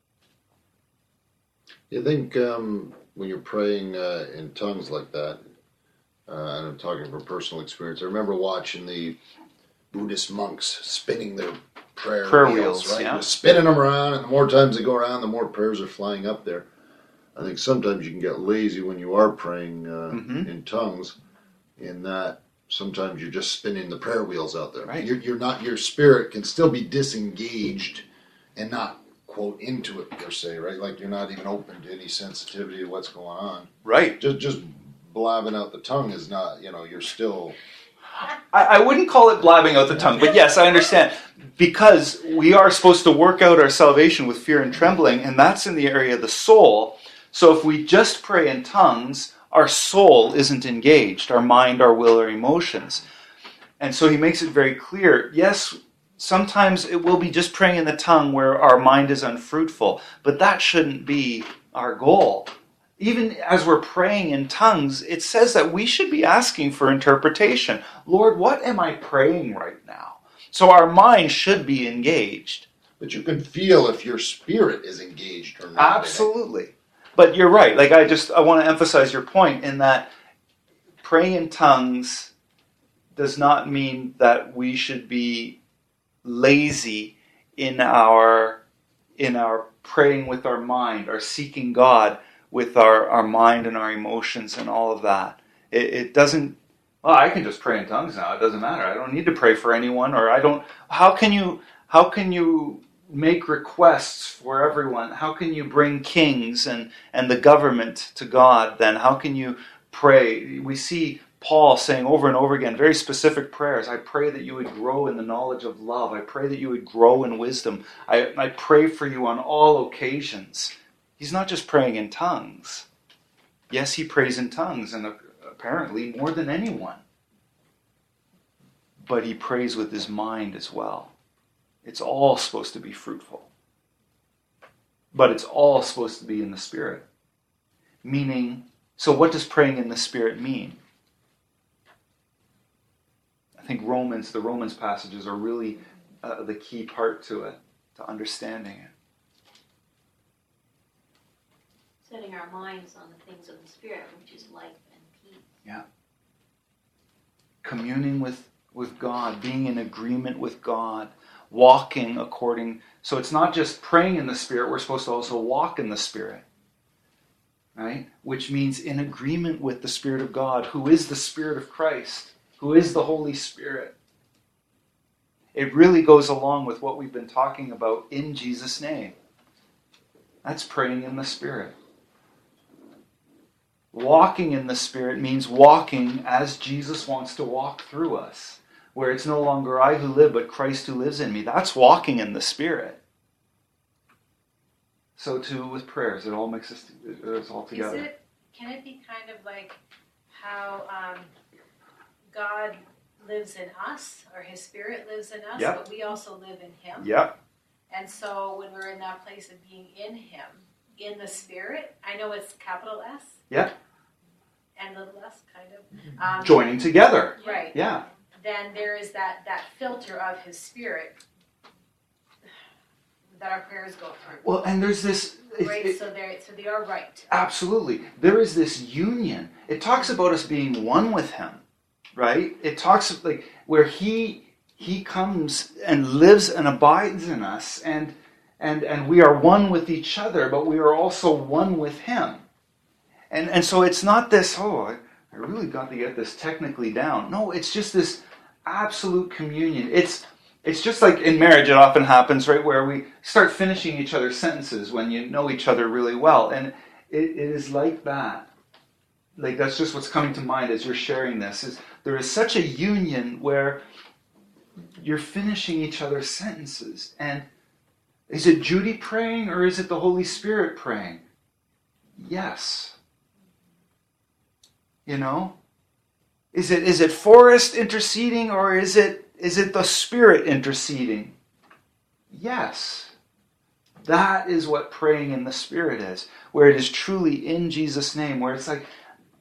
You think um, when you're praying uh, in tongues like that, uh, and I'm talking from personal experience, I remember watching the Buddhist monks spinning their prayer, Prayer wheels, wheels, right? yeah. Just spinning them around, and the more times they go around, the more prayers are flying up there. I think sometimes you can get lazy when you are praying uh, Mhm. in tongues, in that sometimes you're just spinning the prayer wheels out there. Right. You're, you're not, your spirit can still be disengaged and not, quote, into it per se, right? Like you're not even open to any sensitivity to what's going on. Right. Just just blabbing out the tongue is not, you know, you're still... I, I wouldn't call it blabbing out the tongue, but yes, I understand. Because we are supposed to work out our salvation with fear and trembling, and that's in the area of the soul. So if we just pray in tongues, our soul isn't engaged, our mind, our will, our emotions. And so he makes it very clear, yes, sometimes it will be just praying in the tongue where our mind is unfruitful, but that shouldn't be our goal. even as we're praying in tongues, it says that we should be asking for interpretation. Lord, what am I praying right now? So our mind should be engaged. But you can feel if your spirit is engaged or not. Absolutely. But you're right. Like I just, I want to emphasize your point in that praying in tongues does not mean that we should be lazy in our in our praying with our mind, our seeking God with our, our mind and our emotions and all of that. It, it doesn't, well, I can just pray in tongues now. It doesn't matter. I don't need to pray for anyone, or I don't, how can you, how can you make requests for everyone? How can you bring kings and, and the government to God then? How can you pray? We see Paul saying over and over again, very specific prayers. I pray that you would grow in the knowledge of love. I pray that you would grow in wisdom. I, I pray for you on all occasions. He's not just praying in tongues. Yes, he prays in tongues, and apparently more than anyone. But he prays with his mind as well. It's all supposed to be fruitful. But it's all supposed to be in the Spirit. Meaning, so what does praying in the Spirit mean? I think Romans, the Romans passages are really uh, the key part to it, to understanding it. Setting our minds on the things of the Spirit, which is life and peace. Yeah. Communing with, with God, being in agreement with God, walking according. So it's not just praying in the Spirit, we're supposed to also walk in the Spirit. Right? Which means in agreement with the Spirit of God, who is the Spirit of Christ, who is the Holy Spirit. It really goes along with what we've been talking about in Jesus' name. That's praying in the Spirit. Walking in the Spirit means walking as Jesus wants to walk through us, where it's no longer I who live, but Christ who lives in me. That's walking in the Spirit. So too with prayers, it all makes us, it's all together. Is it, can it be kind of like how um, God lives in us, or His Spirit lives in us, Yep. but we also live in Him? Yep. And so when we're in that place of being in Him, in the Spirit, I know it's capital S. Yep. And little s, kind of. Um, Joining together. Right. Yeah. Then there is that, that filter of His Spirit that our prayers go through. Well, and there's this... it- Right, it- so, they're, so they are right. Absolutely. There is this union. It talks about us being one with Him, right? It talks like where He He comes and lives and abides in us, and and and we are one with each other, but we are also one with Him. And and so it's not this, oh, I, I really got to get this technically down. No, it's just this absolute communion. It's it's just like in marriage, it often happens, right, where we start finishing each other's sentences when you know each other really well. And it, it is like that. Like that's just what's coming to mind as you're sharing this. Is there is such a union where you're finishing each other's sentences. And is it Judy praying or is it the Holy Spirit praying? Yes. You know? Is it is it Forrest interceding or is it is it the Spirit interceding? Yes. That is what praying in the Spirit is, where it is truly in Jesus' name, where it's like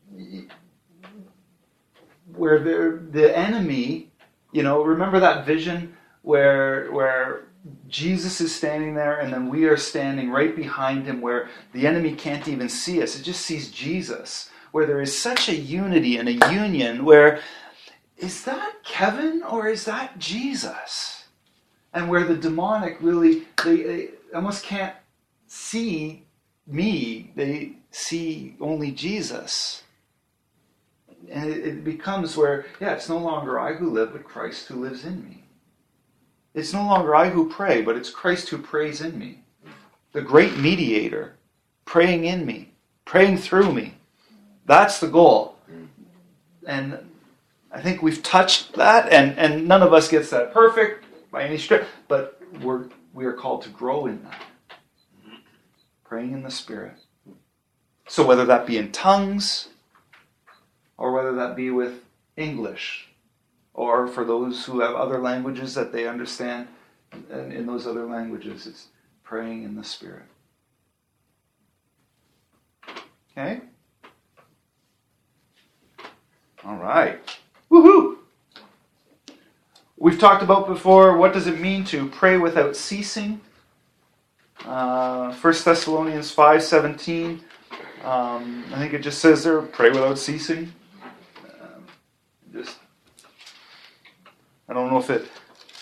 where the the enemy, you know, remember that vision where where Jesus is standing there and then we are standing right behind him, where the enemy can't even see us. It just sees Jesus. Where there is such a unity and a union where, is that Kevin or is that Jesus? And where the demonic really, they, they almost can't see me. They see only Jesus. And it, it becomes where, yeah, it's no longer I who live, but Christ who lives in me. It's no longer I who pray, but it's Christ who prays in me. The great mediator praying in me, praying through me. That's the goal. And I think we've touched that, and, and none of us gets that perfect by any stretch, but we're we are called to grow in that. Praying in the Spirit. So whether that be in tongues, or whether that be with English, or for those who have other languages that they understand, and in those other languages, it's praying in the Spirit. Okay? All right. Woohoo! We've talked about before, what does it mean to pray without ceasing? Uh, First Thessalonians five seventeen. Um, I think it just says there, pray without ceasing. Um, just, I don't know if it,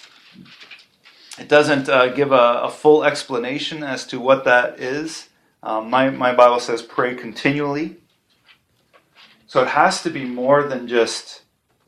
it doesn't uh, give a, a full explanation as to what that is. Um, my, my Bible says pray continually. So it has to be more than just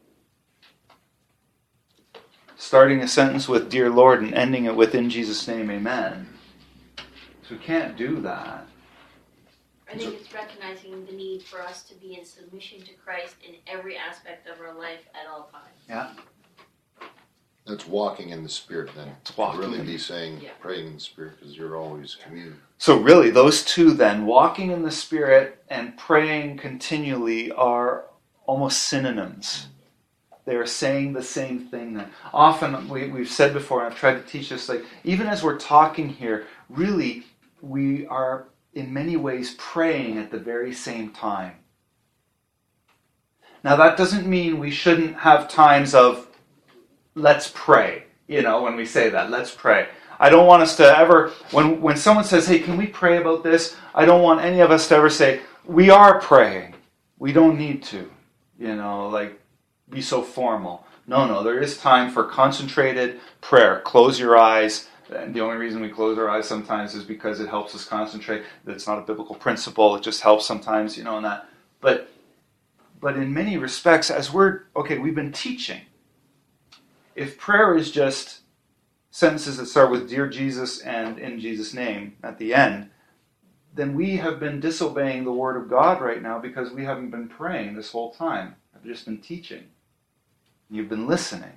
starting a sentence with Dear Lord and ending it with In Jesus' name, Amen. So we can't do that. I think it's recognizing the need for us to be in submission to Christ in every aspect of our life at all times. Yeah. That's walking in the Spirit then. It's walking really in- be saying, Yeah. praying in the Spirit, because you're always communing. So really, those two then, walking in the Spirit and praying continually, are almost synonyms. They are saying the same thing then. Often, we, we've said before, and I've tried to teach this, like, even as we're talking here, really, we are in many ways praying at the very same time. Now, that doesn't mean we shouldn't have times of, let's pray, you know, when we say that, let's pray. I don't want us to ever, when, when someone says, hey, can we pray about this? I don't want any of us to ever say, we are praying. We don't need to, you know, like, be so formal. No, no, there is time for concentrated prayer. Close your eyes. And the only reason we close our eyes sometimes is because it helps us concentrate. That's not a biblical principle. It just helps sometimes, you know, and that. But, but in many respects, as we're, okay, we've been teaching. If prayer is just sentences that start with Dear Jesus and In Jesus' name at the end, then we have been disobeying the Word of God right now because we haven't been praying this whole time. I've just been teaching. You've been listening.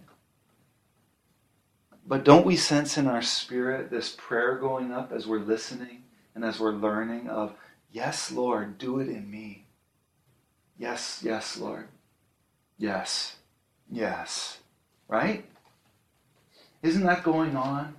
But don't we sense in our spirit this prayer going up as we're listening and as we're learning of, yes, Lord, do it in me. Yes, yes, Lord. Yes, yes. Right? Isn't that going on?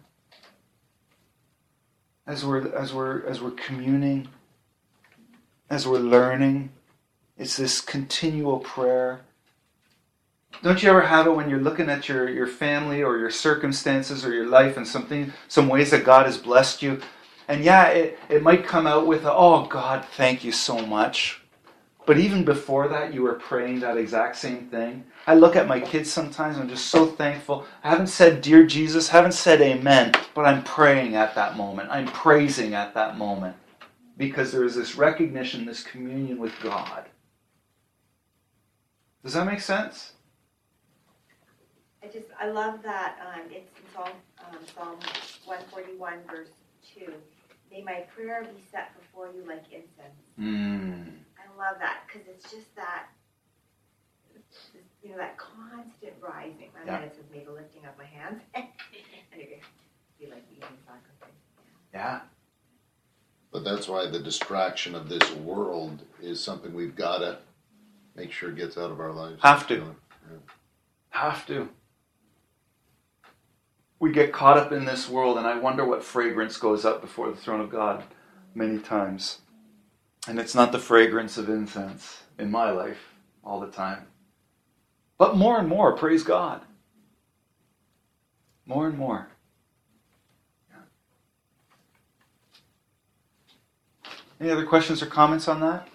As we're as we're as we're communing, as we're learning, it's this continual prayer. Don't you ever have it when you're looking at your, your family or your circumstances or your life and something, some ways that God has blessed you? And yeah, it, it might come out with, a, oh God, thank you so much. But even before that, you were praying that exact same thing. I look at my kids sometimes, I'm just so thankful. I haven't said, Dear Jesus, haven't said amen, but I'm praying at that moment. I'm praising at that moment. Because there is this recognition, this communion with God. Does that make sense? I just, I love that, um, it's in Psalm, um, Psalm one forty-one, verse two. May my prayer be set before you like incense. Mm. I love that, because it's just that, you know, that constant rising. My Yeah. minutes have made a lifting of my hands. And you feel like eating sacrifice. Yeah. But that's why the distraction of this world is something we've got to make sure gets out of our lives. Have to. Yeah. Have to. We get caught up in this world, and I wonder what fragrance goes up before the throne of God many times. And it's not the fragrance of incense in my life all the time. But more and more, praise God. More and more. Yeah. Any other questions or comments on that?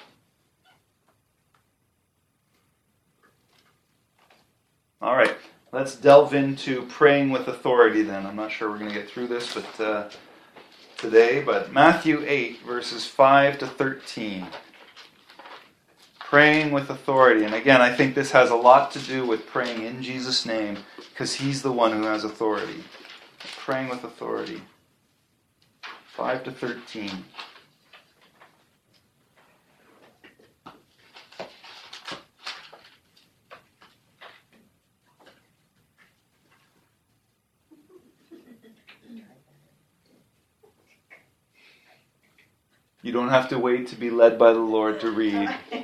All right, let's delve into praying with authority then. I'm not sure we're going to get through this but uh, today, but Matthew eight, verses five to thirteen. Praying with authority. And again, I think this has a lot to do with praying in Jesus' name because He's the one who has authority. Praying with authority. five to thirteen. You don't have to wait to be led by the Lord to read. Yeah.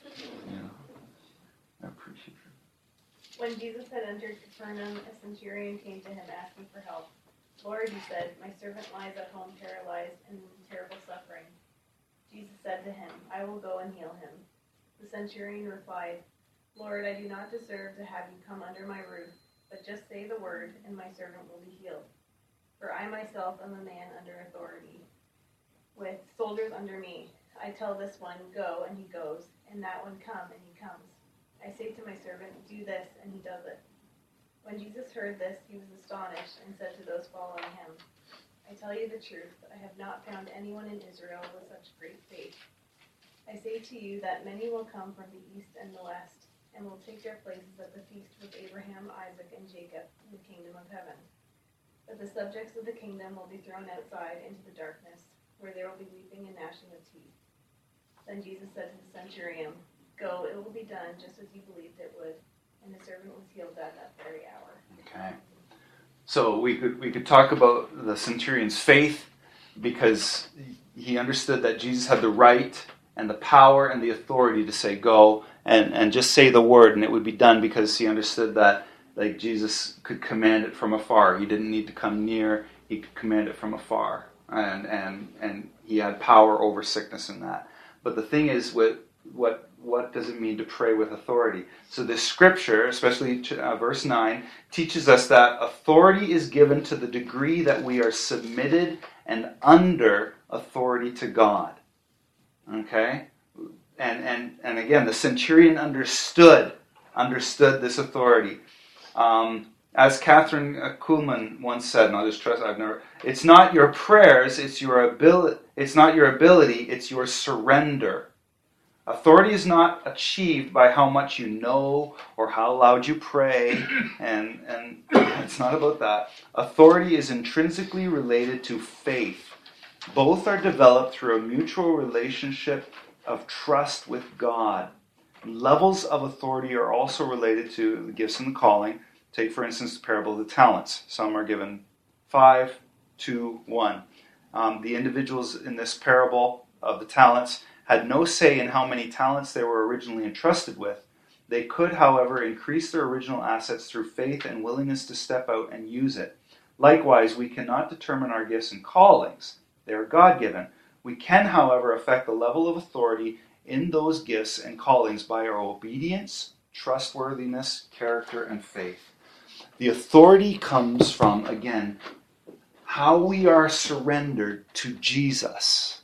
I appreciate it. When Jesus had entered Capernaum, a centurion came to him asking for help. Lord, he said, my servant lies at home paralyzed and in terrible suffering. Jesus said to him, I will go and heal him. The centurion replied, Lord, I do not deserve to have you come under my roof, but just say the word, and my servant will be healed. For I myself am a man under authority, with soldiers under me. I tell this one, go, and he goes, and that one, come, and he comes. I say to my servant, do this, and he does it. When Jesus heard this, he was astonished, and said to those following him, I tell you the truth, I have not found anyone in Israel with such great faith. I say to you that many will come from the east and the west, and will take their places at the feast with Abraham, Isaac, and Jacob in the kingdom of heaven. But the subjects of the kingdom will be thrown outside into the darkness, where there will be weeping and gnashing of teeth. Then Jesus said to the centurion, Go, it will be done just as you believed it would. And the servant was healed at that very hour. Okay. So we could we could talk about the centurion's faith, because he understood that Jesus had the right and the power and the authority to say go and, and just say the word and it would be done, because he understood that like Jesus could command it from afar. He didn't need to come near, he could command it from afar. And and, and he had power over sickness in that. But the thing is, what what what does it mean to pray with authority? So this scripture, especially uh, verse nine, teaches us that authority is given to the degree that we are submitted and under authority to God. Okay? And and and again, the centurion understood, understood this authority. Um, as Catherine Kuhlman once said, and I'll just trust, I've never, it's not your prayers, it's your ability, it's not your ability, it's your surrender. Authority is not achieved by how much you know or how loud you pray, and, and it's not about that. Authority is intrinsically related to faith. Both are developed through a mutual relationship of trust with God. Levels of authority are also related to the gifts and the calling. Take, for instance, the parable of the talents. Some are given five, two, one. Um, the individuals in this parable of the talents had no say in how many talents they were originally entrusted with. They could, however, increase their original assets through faith and willingness to step out and use it. Likewise, we cannot determine our gifts and callings. They are God-given. We can, however, affect the level of authority in those gifts and callings by our obedience, trustworthiness, character, and faith. The authority comes from, again, how we are surrendered to Jesus.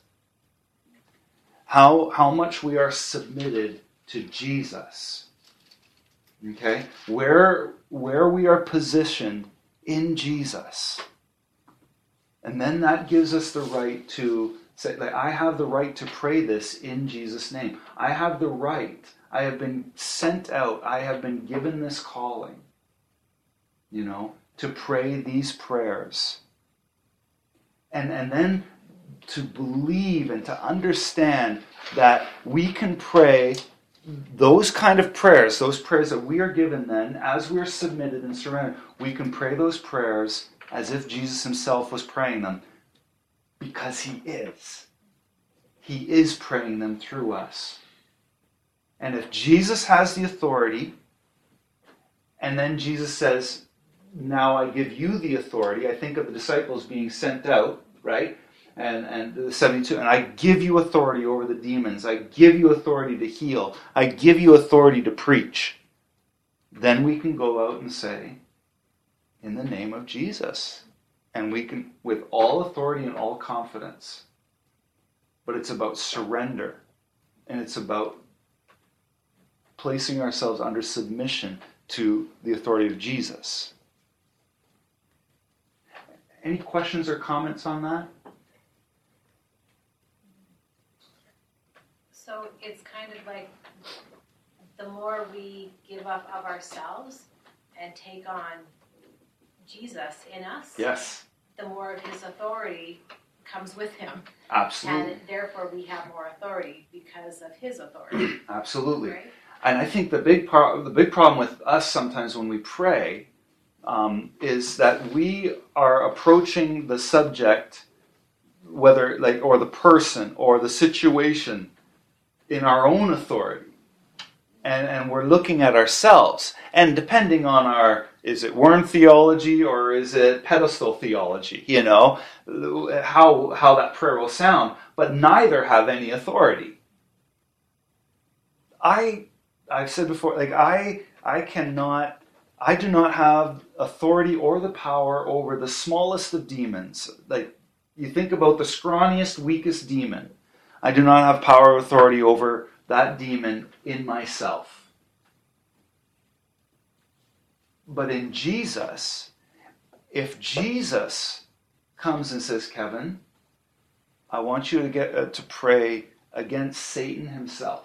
How, how much we are submitted to Jesus. Okay? Where, where we are positioned in Jesus. And then that gives us the right to say, like, I have the right to pray this in Jesus' name. I have the right. I have been sent out. I have been given this calling, you know, to pray these prayers. And, and then to believe and to understand that we can pray those kind of prayers, those prayers that we are given then, as we're submitted and surrendered, we can pray those prayers as if Jesus himself was praying them, because he is. He is praying them through us. And if Jesus has the authority, and then Jesus says, now I give you the authority, I think of the disciples being sent out, right? And, and the seventy-two, and I give you authority over the demons. I give you authority to heal. I give you authority to preach. Then we can go out and say, in the name of Jesus. And we can, with all authority and all confidence. But it's about surrender. And it's about placing ourselves under submission to the authority of Jesus. Any questions or comments on that? So it's kind of like the more we give up of ourselves and take on Jesus in us, Yes. the more of his authority comes with him. Absolutely. And therefore we have more authority because of his authority. Absolutely. Right? And I think the big part, the big problem with us sometimes when we pray um, is that we are approaching the subject, whether like or the person or the situation, in our own authority. and, and we're looking at ourselves. And depending on our, is it worm theology or is it pedestal theology, you know, how, how that prayer will sound. But neither have any authority. I, I've said before, like I, I cannot, I do not have authority or the power over the smallest of demons. Like, you think about the scrawniest, weakest demon. I do not have power or authority over that demon in myself. But in Jesus, if Jesus comes and says, Kevin, I want you to get uh, to pray against Satan himself.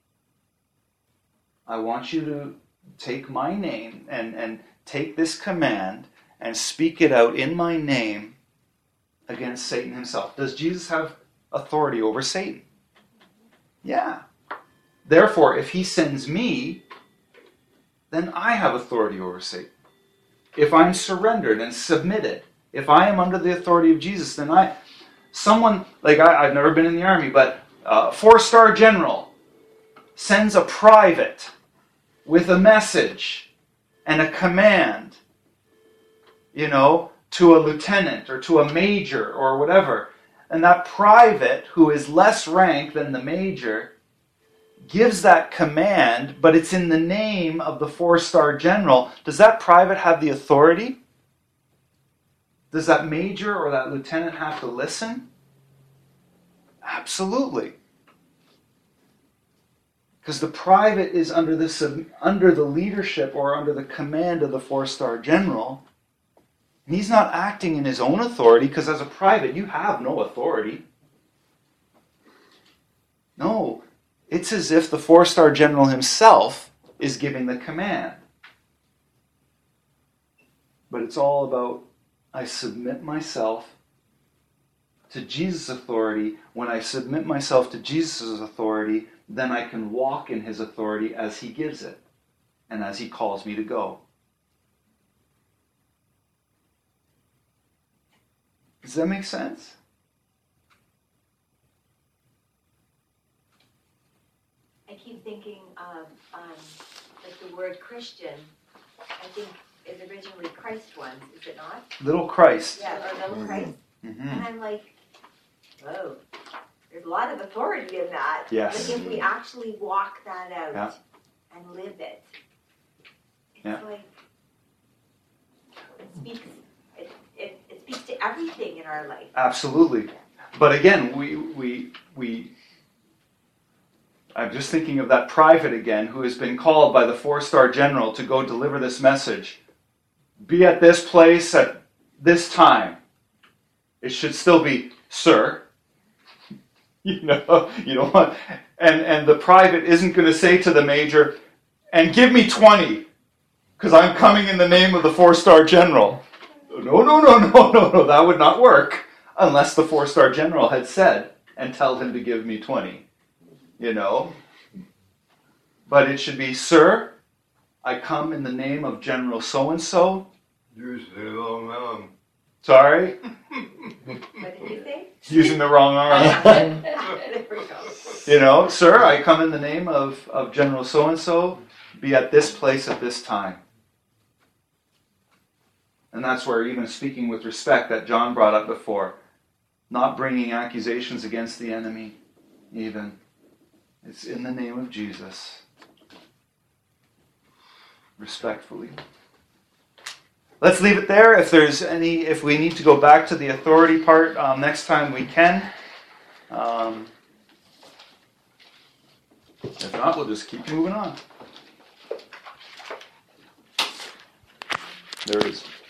I want you to take my name and, and take this command and speak it out in my name against Satan himself. Does Jesus have authority over Satan? Yeah. Therefore, if he sends me, then I have authority over Satan. If I'm surrendered and submitted, if I am under the authority of Jesus, then I, someone, like I, I've never been in the army, but a four-star general sends a private with a message and a command, you know, to a lieutenant or to a major or whatever. And that private, who is less rank than the major, gives that command, but it's in the name of the four-star general. Does that private have the authority? Does that major or that lieutenant have to listen? Absolutely. Because the private is under the, under the leadership or under the command of the four-star general. And he's not acting in his own authority, because as a private, you have no authority. No. It's as if the four-star general himself is giving the command. But it's all about, I submit myself to Jesus' authority. When I submit myself to Jesus' authority, then I can walk in his authority as he gives it and as he calls me to go. Does that make sense? I keep thinking of um, like the word Christian, I think is originally Christ ones, is it not? Little Christ. Yeah, or little Mm-hmm. Christ. Mm-hmm. And I'm like, whoa, there's a lot of authority in that. Yes. Like if we actually walk that out Yeah. and live it, it's Yeah. like, it speaks, it, it, it speaks to everything in our life. Absolutely. But again, we we we I'm just thinking of that private again who has been called by the four-star general to go deliver this message. Be at this place at this time. It should still be, sir. You know, you don't want, and, and the private isn't going to say to the major, and give me twenty, because I'm coming in the name of the four-star general. No, no, no, no, no, no, that would not work unless the four-star general had said, and tell him to give me twenty. You know? But it should be, sir, I come in the name of General so-and-so. Use the wrong arm. Sorry? What did you say? Using the wrong arm. There we go. You know, sir, I come in the name of, of General so-and-so. Be at this place at this time. And that's where even speaking with respect that John brought up before, not bringing accusations against the enemy, even. It's in the name of Jesus. Respectfully. Let's leave it there. If there's any, if we need to go back to the authority part um, next time, we can. Um, if not, we'll just keep moving on. There it is.